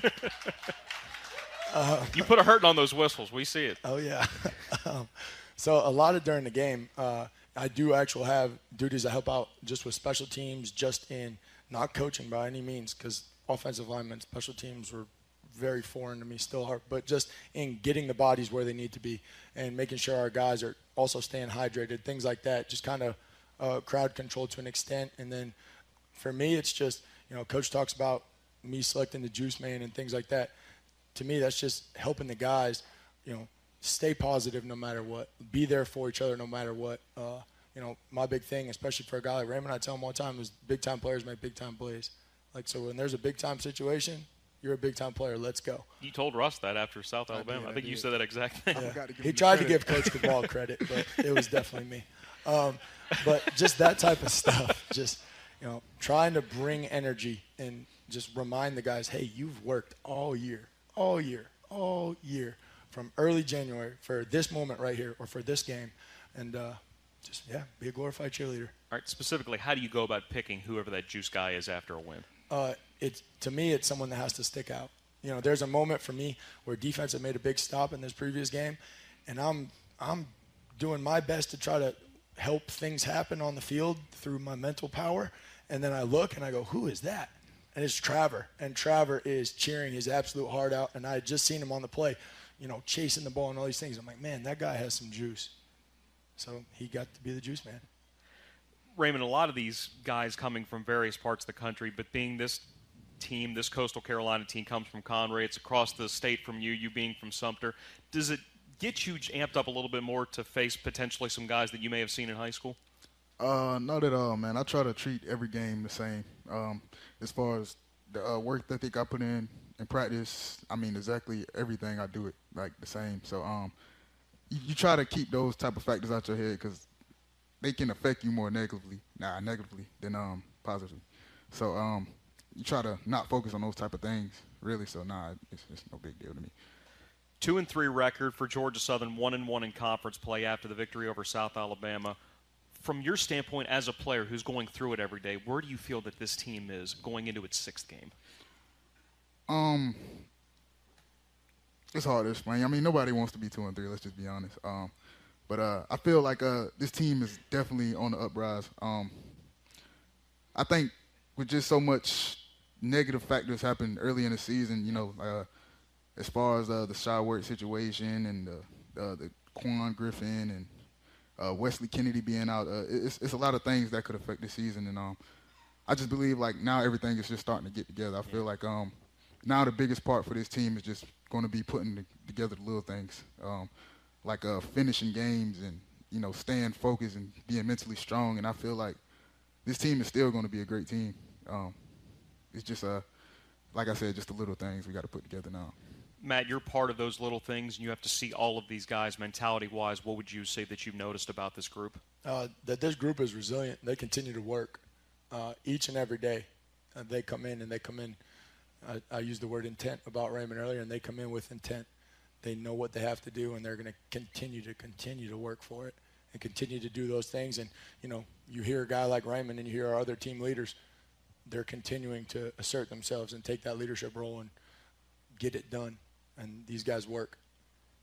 S2: uh, you put a hurting on those whistles. We see it.
S20: Oh, yeah. um, so a lot of during the game, uh, I do actually have duties that help out just with special teams, just in not coaching by any means, because offensive linemen, special teams were very foreign to me, still are, but just in getting the bodies where they need to be and making sure our guys are also staying hydrated, things like that, just kind of uh, crowd control to an extent. And then for me, it's just, you know, Coach talks about me selecting the juice man and things like that. To me, that's just helping the guys, you know, stay positive no matter what, be there for each other no matter what. Uh, you know, my big thing, especially for a guy like Raymond, I tell him all the time, is big-time players make big-time plays. Like, so when there's a big-time situation, you're a big-time player. Let's go.
S2: You told Russ that after South Alabama. I, did, I think I you said that exact thing.
S20: Yeah. He tried to give Coach Cabral credit, but it was definitely me. Um, but just that type of stuff, just, you know, trying to bring energy and just remind the guys, hey, you've worked all year, all year, all year, from early January for this moment right here or for this game. And uh, just, yeah, be a glorified cheerleader.
S2: All right, specifically, how do you go about picking whoever that juice guy is after a win?
S20: Uh, it's, to me, it's someone that has to stick out. You know, there's a moment for me where defense had made a big stop in this previous game, and I'm I'm doing my best to try to help things happen on the field through my mental power. And then I look and I go, who is that? And it's Traver. And Traver is cheering his absolute heart out. And I had just seen him on the play, you know, chasing the ball and all these things. I'm like, man, that guy has some juice. So he got to be the juice man.
S2: Raymond, a lot of these guys coming from various parts of the country, but being this team, this Coastal Carolina team comes from Conway, it's across the state from you, you being from Sumter. Does it get you amped up a little bit more to face potentially some guys that you may have seen in high school?
S19: Uh, not at all, man. I try to treat every game the same. Um, as far as the uh, work ethic I put in in practice, I mean, exactly everything I do it like the same. So um, you, you try to keep those type of factors out your head because they can affect you more negatively, nah, negatively than um, positively. So um, you try to not focus on those type of things, really. So nah, it's, it's no big deal to me.
S2: Two and three record for Georgia Southern, one and one in conference play after the victory over South Alabama. From your standpoint as a player who's going through it every day, where do you feel that this team is going into its sixth game?
S19: Um, it's hard to explain. I mean, nobody wants to be two and three. Let's just be honest. Um, but uh, I feel like uh, this team is definitely on the uprise. Um, I think with just so much negative factors happened early in the season, you know, uh, as far as uh, the Shawwart situation and the uh, the Quan Griffin and Uh, Wesley Kennedy being out, uh, it's, it's a lot of things that could affect the season. And um, I just believe, like, now everything is just starting to get together. I feel like um, now the biggest part for this team is just going to be putting the, together the little things, um, like uh, finishing games and, you know, staying focused and being mentally strong. And I feel like this team is still going to be a great team. Um, it's just, uh, like I said, just the little things we got to put together now.
S2: Matt, you're part of those little things, and you have to see all of these guys mentality-wise. What would you say that you've noticed about this group?
S20: Uh, that this group is resilient. They continue to work uh, each and every day. Uh, they come in, and they come in. I, I used the word intent about Raymond earlier, and they come in with intent. They know what they have to do, and they're going to continue to continue to work for it and continue to do those things. And, you know, you hear a guy like Raymond and you hear our other team leaders, they're continuing to assert themselves and take that leadership role and get it done. And these guys work.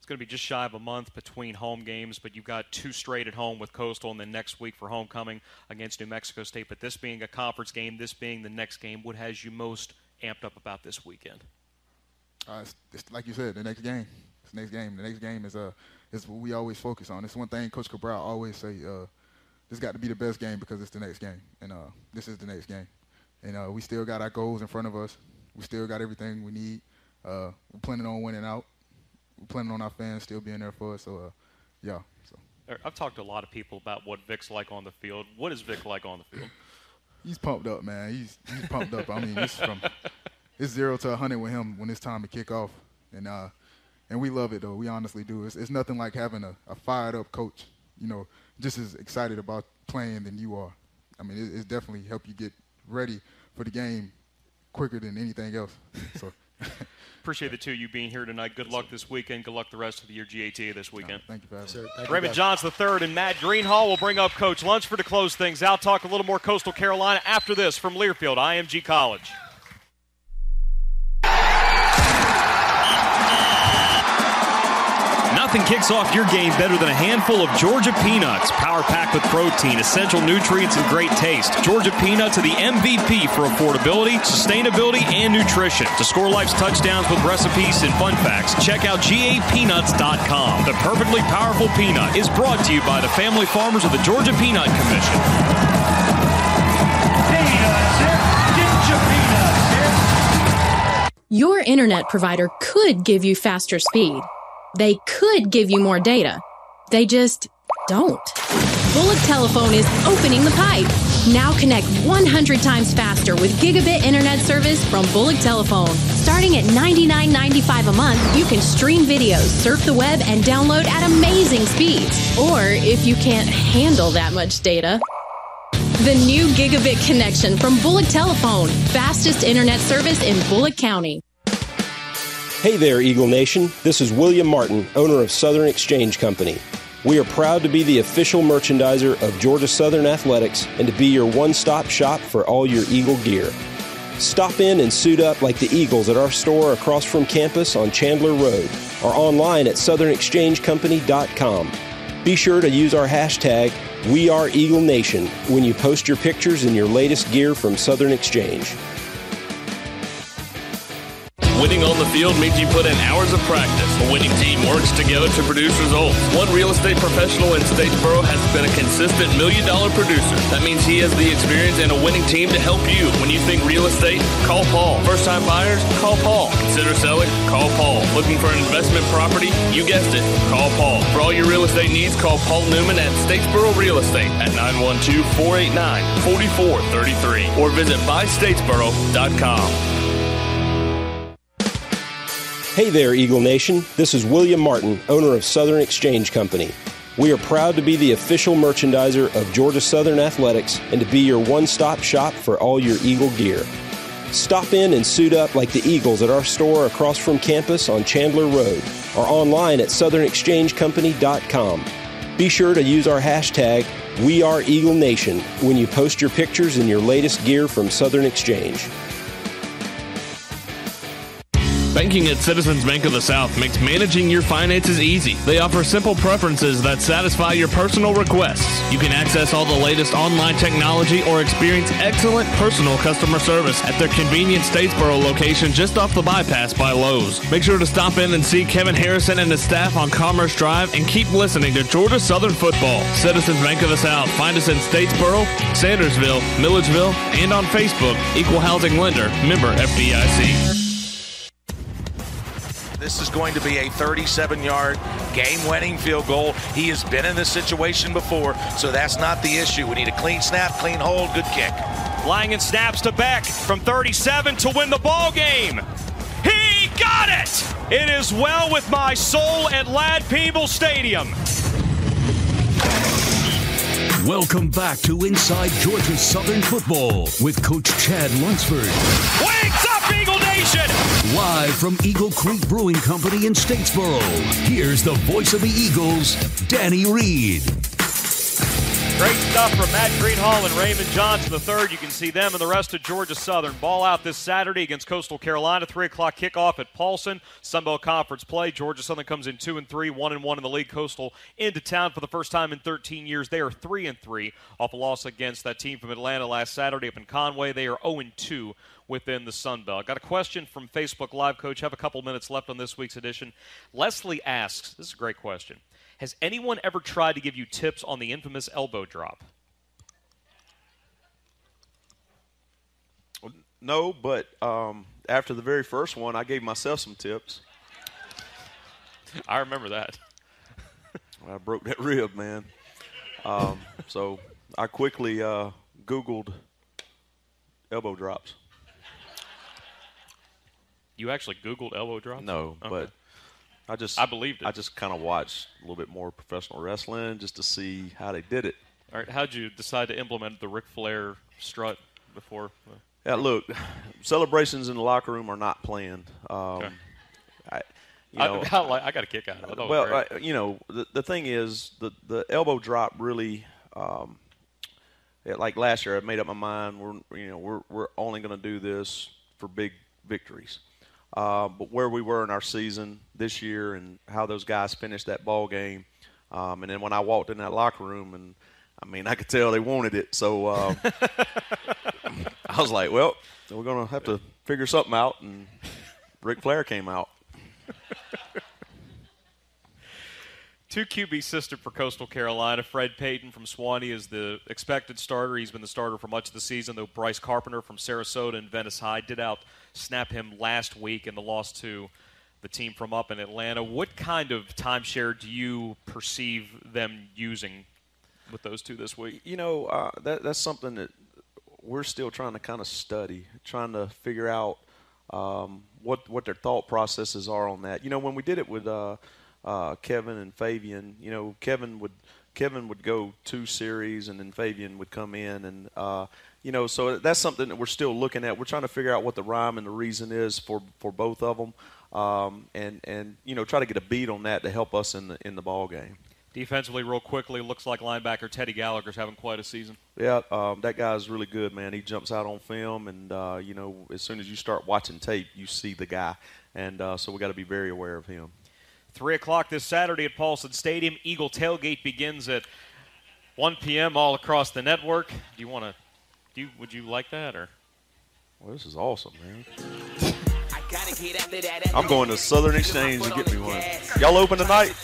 S2: It's going to be just shy of a month between home games, but you've got two straight at home with Coastal, and then next week for homecoming against New Mexico State. But this being a conference game, this being the next game, what has you most amped up about this weekend?
S19: Uh, it's, it's like you said, the next game. It's the next game. The next game is uh is what we always focus on. It's one thing Coach Cabral always say. Uh, this got to be the best game because it's the next game, and uh, this is the next game. And uh, we still got our goals in front of us. We still got everything we need. Uh, we're planning on winning out. We're planning on our fans still being there for us. So, uh, yeah. So.
S2: I've talked to a lot of people about what Vic's like on the field. What is Vic like on the field?
S19: He's pumped up, man. He's he's pumped up. I mean, it's from it's zero to a hundred with him when it's time to kick off, and uh, and we love it though. We honestly do. It's it's nothing like having a, a fired up coach. You know, just as excited about playing than you are. I mean, it, it's definitely helped you get ready for the game quicker than anything else. So.
S2: Appreciate the two of you being here tonight. Good luck this weekend. Good luck the rest of the year G A T A this weekend.
S19: No, thank you for having me.
S2: Raymond Johns the third and Matt Greenhall will bring up Coach Lunsford to close things out. Talk a little more Coastal Carolina after this from Learfield, I M G College. Nothing kicks off your game better than a handful of Georgia Peanuts. Power packed with protein, essential nutrients, and great taste. Georgia Peanuts are the M V P for affordability, sustainability, and nutrition. To score life's touchdowns with recipes and fun facts, check out G A peanuts dot com. The perfectly powerful peanut is brought to you by the family farmers of the Georgia Peanut Commission.
S14: Peanuts, get your peanuts, yeah. Your internet provider could give you faster speed. They could give you more data. They just don't. Bullock Telephone is opening the pipe. Now connect one hundred times faster with gigabit internet service from Bullock Telephone. Starting at ninety-nine ninety-five a month, you can stream videos, surf the web, and download at amazing speeds. Or if you can't handle that much data, the new gigabit connection from Bullock Telephone. Fastest internet service in Bullock County.
S6: Hey there, Eagle Nation. This is William Martin, owner of Southern Exchange Company. We are proud to be the official merchandiser of Georgia Southern Athletics and to be your one-stop shop for all your Eagle gear. Stop in and suit up like the Eagles at our store across from campus on Chandler Road or online at southern exchange company dot com. Be sure to use our hashtag We Are Eagle Nation when you post your pictures and your latest gear from Southern Exchange.
S15: Winning on the field means you put in hours of practice. A winning team works together to produce results. One real estate professional in Statesboro has been a consistent million-dollar producer. That means he has the experience and a winning team to help you. When you think real estate, call Paul. First-time buyers, call Paul. Consider selling, call Paul. Looking for an investment property? You guessed it, call Paul. For all your real estate needs, call Paul Newman at Statesboro Real Estate at nine one two, four eight nine, four four three three or visit buy statesboro dot com.
S6: Hey there, Eagle Nation. This is William Martin, owner of Southern Exchange Company. We are proud to be the official merchandiser of Georgia Southern Athletics and to be your one-stop shop for all your Eagle gear. Stop in and suit up like the Eagles at our store across from campus on Chandler Road or online at southern exchange company dot com. Be sure to use our hashtag We Are Eagle Nation when you post your pictures and your latest gear from Southern Exchange.
S15: Banking at Citizens Bank of the South makes managing your finances easy. They offer simple preferences that satisfy your personal requests. You can access all the latest online technology or experience excellent personal customer service at their convenient Statesboro location just off the bypass by Lowe's. Make sure to stop in and see Kevin Harrison and his staff on Commerce Drive and keep listening to Georgia Southern Football. Citizens Bank of the South. Find us in Statesboro, Sandersville, Milledgeville, and on Facebook. Equal Housing Lender. Member F D I C.
S21: This is going to be a thirty-seven-yard game-winning field goal. He has been in this situation before, so that's not the issue. We need a clean snap, clean hold, good kick.
S2: Langan snaps to Beck from thirty-seven to win the ball game. He got it! It is well with my soul at Ladd-Peebles Stadium.
S1: Welcome back to Inside Georgia Southern Football with Coach Chad Lunsford.
S2: Wings up, Eagle Nation!
S1: Live from Eagle Creek Brewing Company in Statesboro, here's the voice of the Eagles, Danny Reed.
S2: Great stuff from Matt Greenhall and Raymond Johnson the third. You can see them and the rest of Georgia Southern ball out this Saturday against Coastal Carolina. three o'clock kickoff at Paulson. Sunbelt Conference play. Georgia Southern comes in two and three, one and one in the league. Coastal into town for the first time in thirteen years. They are three and three off a loss against that team from Atlanta last Saturday up in Conway. They are oh and two within the Sunbelt. Got a question from Facebook Live, Coach. Have a couple minutes left on this week's edition. Leslie asks, this is a great question, has anyone ever tried to give you tips on the infamous elbow drop?
S3: No, but um, after the very first one, I gave myself some tips.
S2: I remember that.
S3: I broke that rib, man. Um, so I quickly uh, Googled elbow drops.
S2: You actually Googled elbow drops?
S3: No, okay. But I just
S2: I believed it.
S3: I just kind of watched a little bit more professional wrestling just to see how they did it.
S2: All right, how'd you decide to implement the Ric Flair strut before?
S3: Yeah, look, celebrations in the locker room are not planned. Um,
S2: okay.
S3: I, you know,
S2: I, I, like, I got a kick out of it.
S3: Well, I, you know, the the thing is, the the elbow drop really, um, it, like last year, I made up my mind. We're you know we're we're only going to do this for big victories. Uh, but where we were in our season this year and how those guys finished that ball game, um, and then when I walked in that locker room, and I mean, I could tell they wanted it. So uh, I was like, well, we're going to have to figure something out, and Ric Flair came out.
S2: Two Q B system for Coastal Carolina. Fred Payton from Swanee is the expected starter. He's been the starter for much of the season, though Bryce Carpenter from Sarasota and Venice High did out-snap him last week in the loss to the team from up in Atlanta. What kind of timeshare do you perceive them using with those two this week?
S3: You know, uh, that, that's something that we're still trying to kind of study, trying to figure out um, what, what their thought processes are on that. You know, when we did it with uh, – Uh, Kevin and Fabian, you know, Kevin would Kevin would go two series, and then Fabian would come in, and uh, you know, so that's something that we're still looking at. We're trying to figure out what the rhyme and the reason is for, for both of them, um, and and you know, try to get a beat on that to help us in the in the ball game.
S2: Defensively, real quickly, looks like linebacker Teddy Gallagher's having quite a season.
S3: Yeah, um, that guy's really good, man. He jumps out on film, and uh, you know, as soon as you start watching tape, you see the guy, and uh, so we got to be very aware of him.
S2: three o'clock this Saturday at Paulson Stadium. Eagle Tailgate begins at one p.m. all across the network. Do you want to – do you, would you like that? Or?
S3: Well, this is awesome, man. I'm going to Southern Exchange to get me one. Y'all open tonight?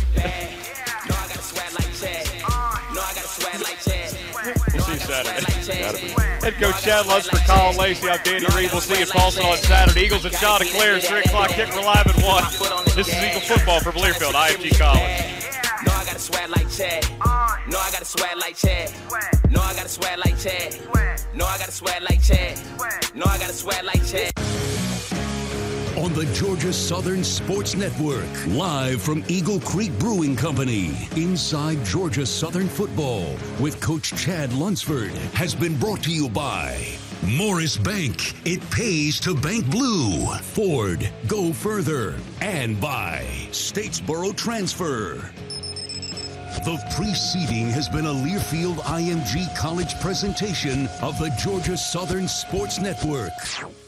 S2: We'll see you Saturday. Head coach Chad Lunsford, Colin Lacey. I'm Danny Reed. We'll see you at Paulson on Saturday. Eagles and Chanticleer, three o'clock kick. We're live at one. This is Eagle football from Learfield, I M G College.
S7: No, I got a swag like Chad. No, I got a swag like Chad. No, I got a swag like Chad. No, I got a swag like Chad. No, I got a swag like Chad.
S1: On the Georgia Southern Sports Network, live from Eagle Creek Brewing Company, Inside Georgia Southern Football with Coach Chad Lunsford, has been brought to you by Morris Bank, it pays to bank blue. Ford, go further. And by Statesboro Transfer. The preceding has been a Learfield I M G College presentation of the Georgia Southern Sports Network.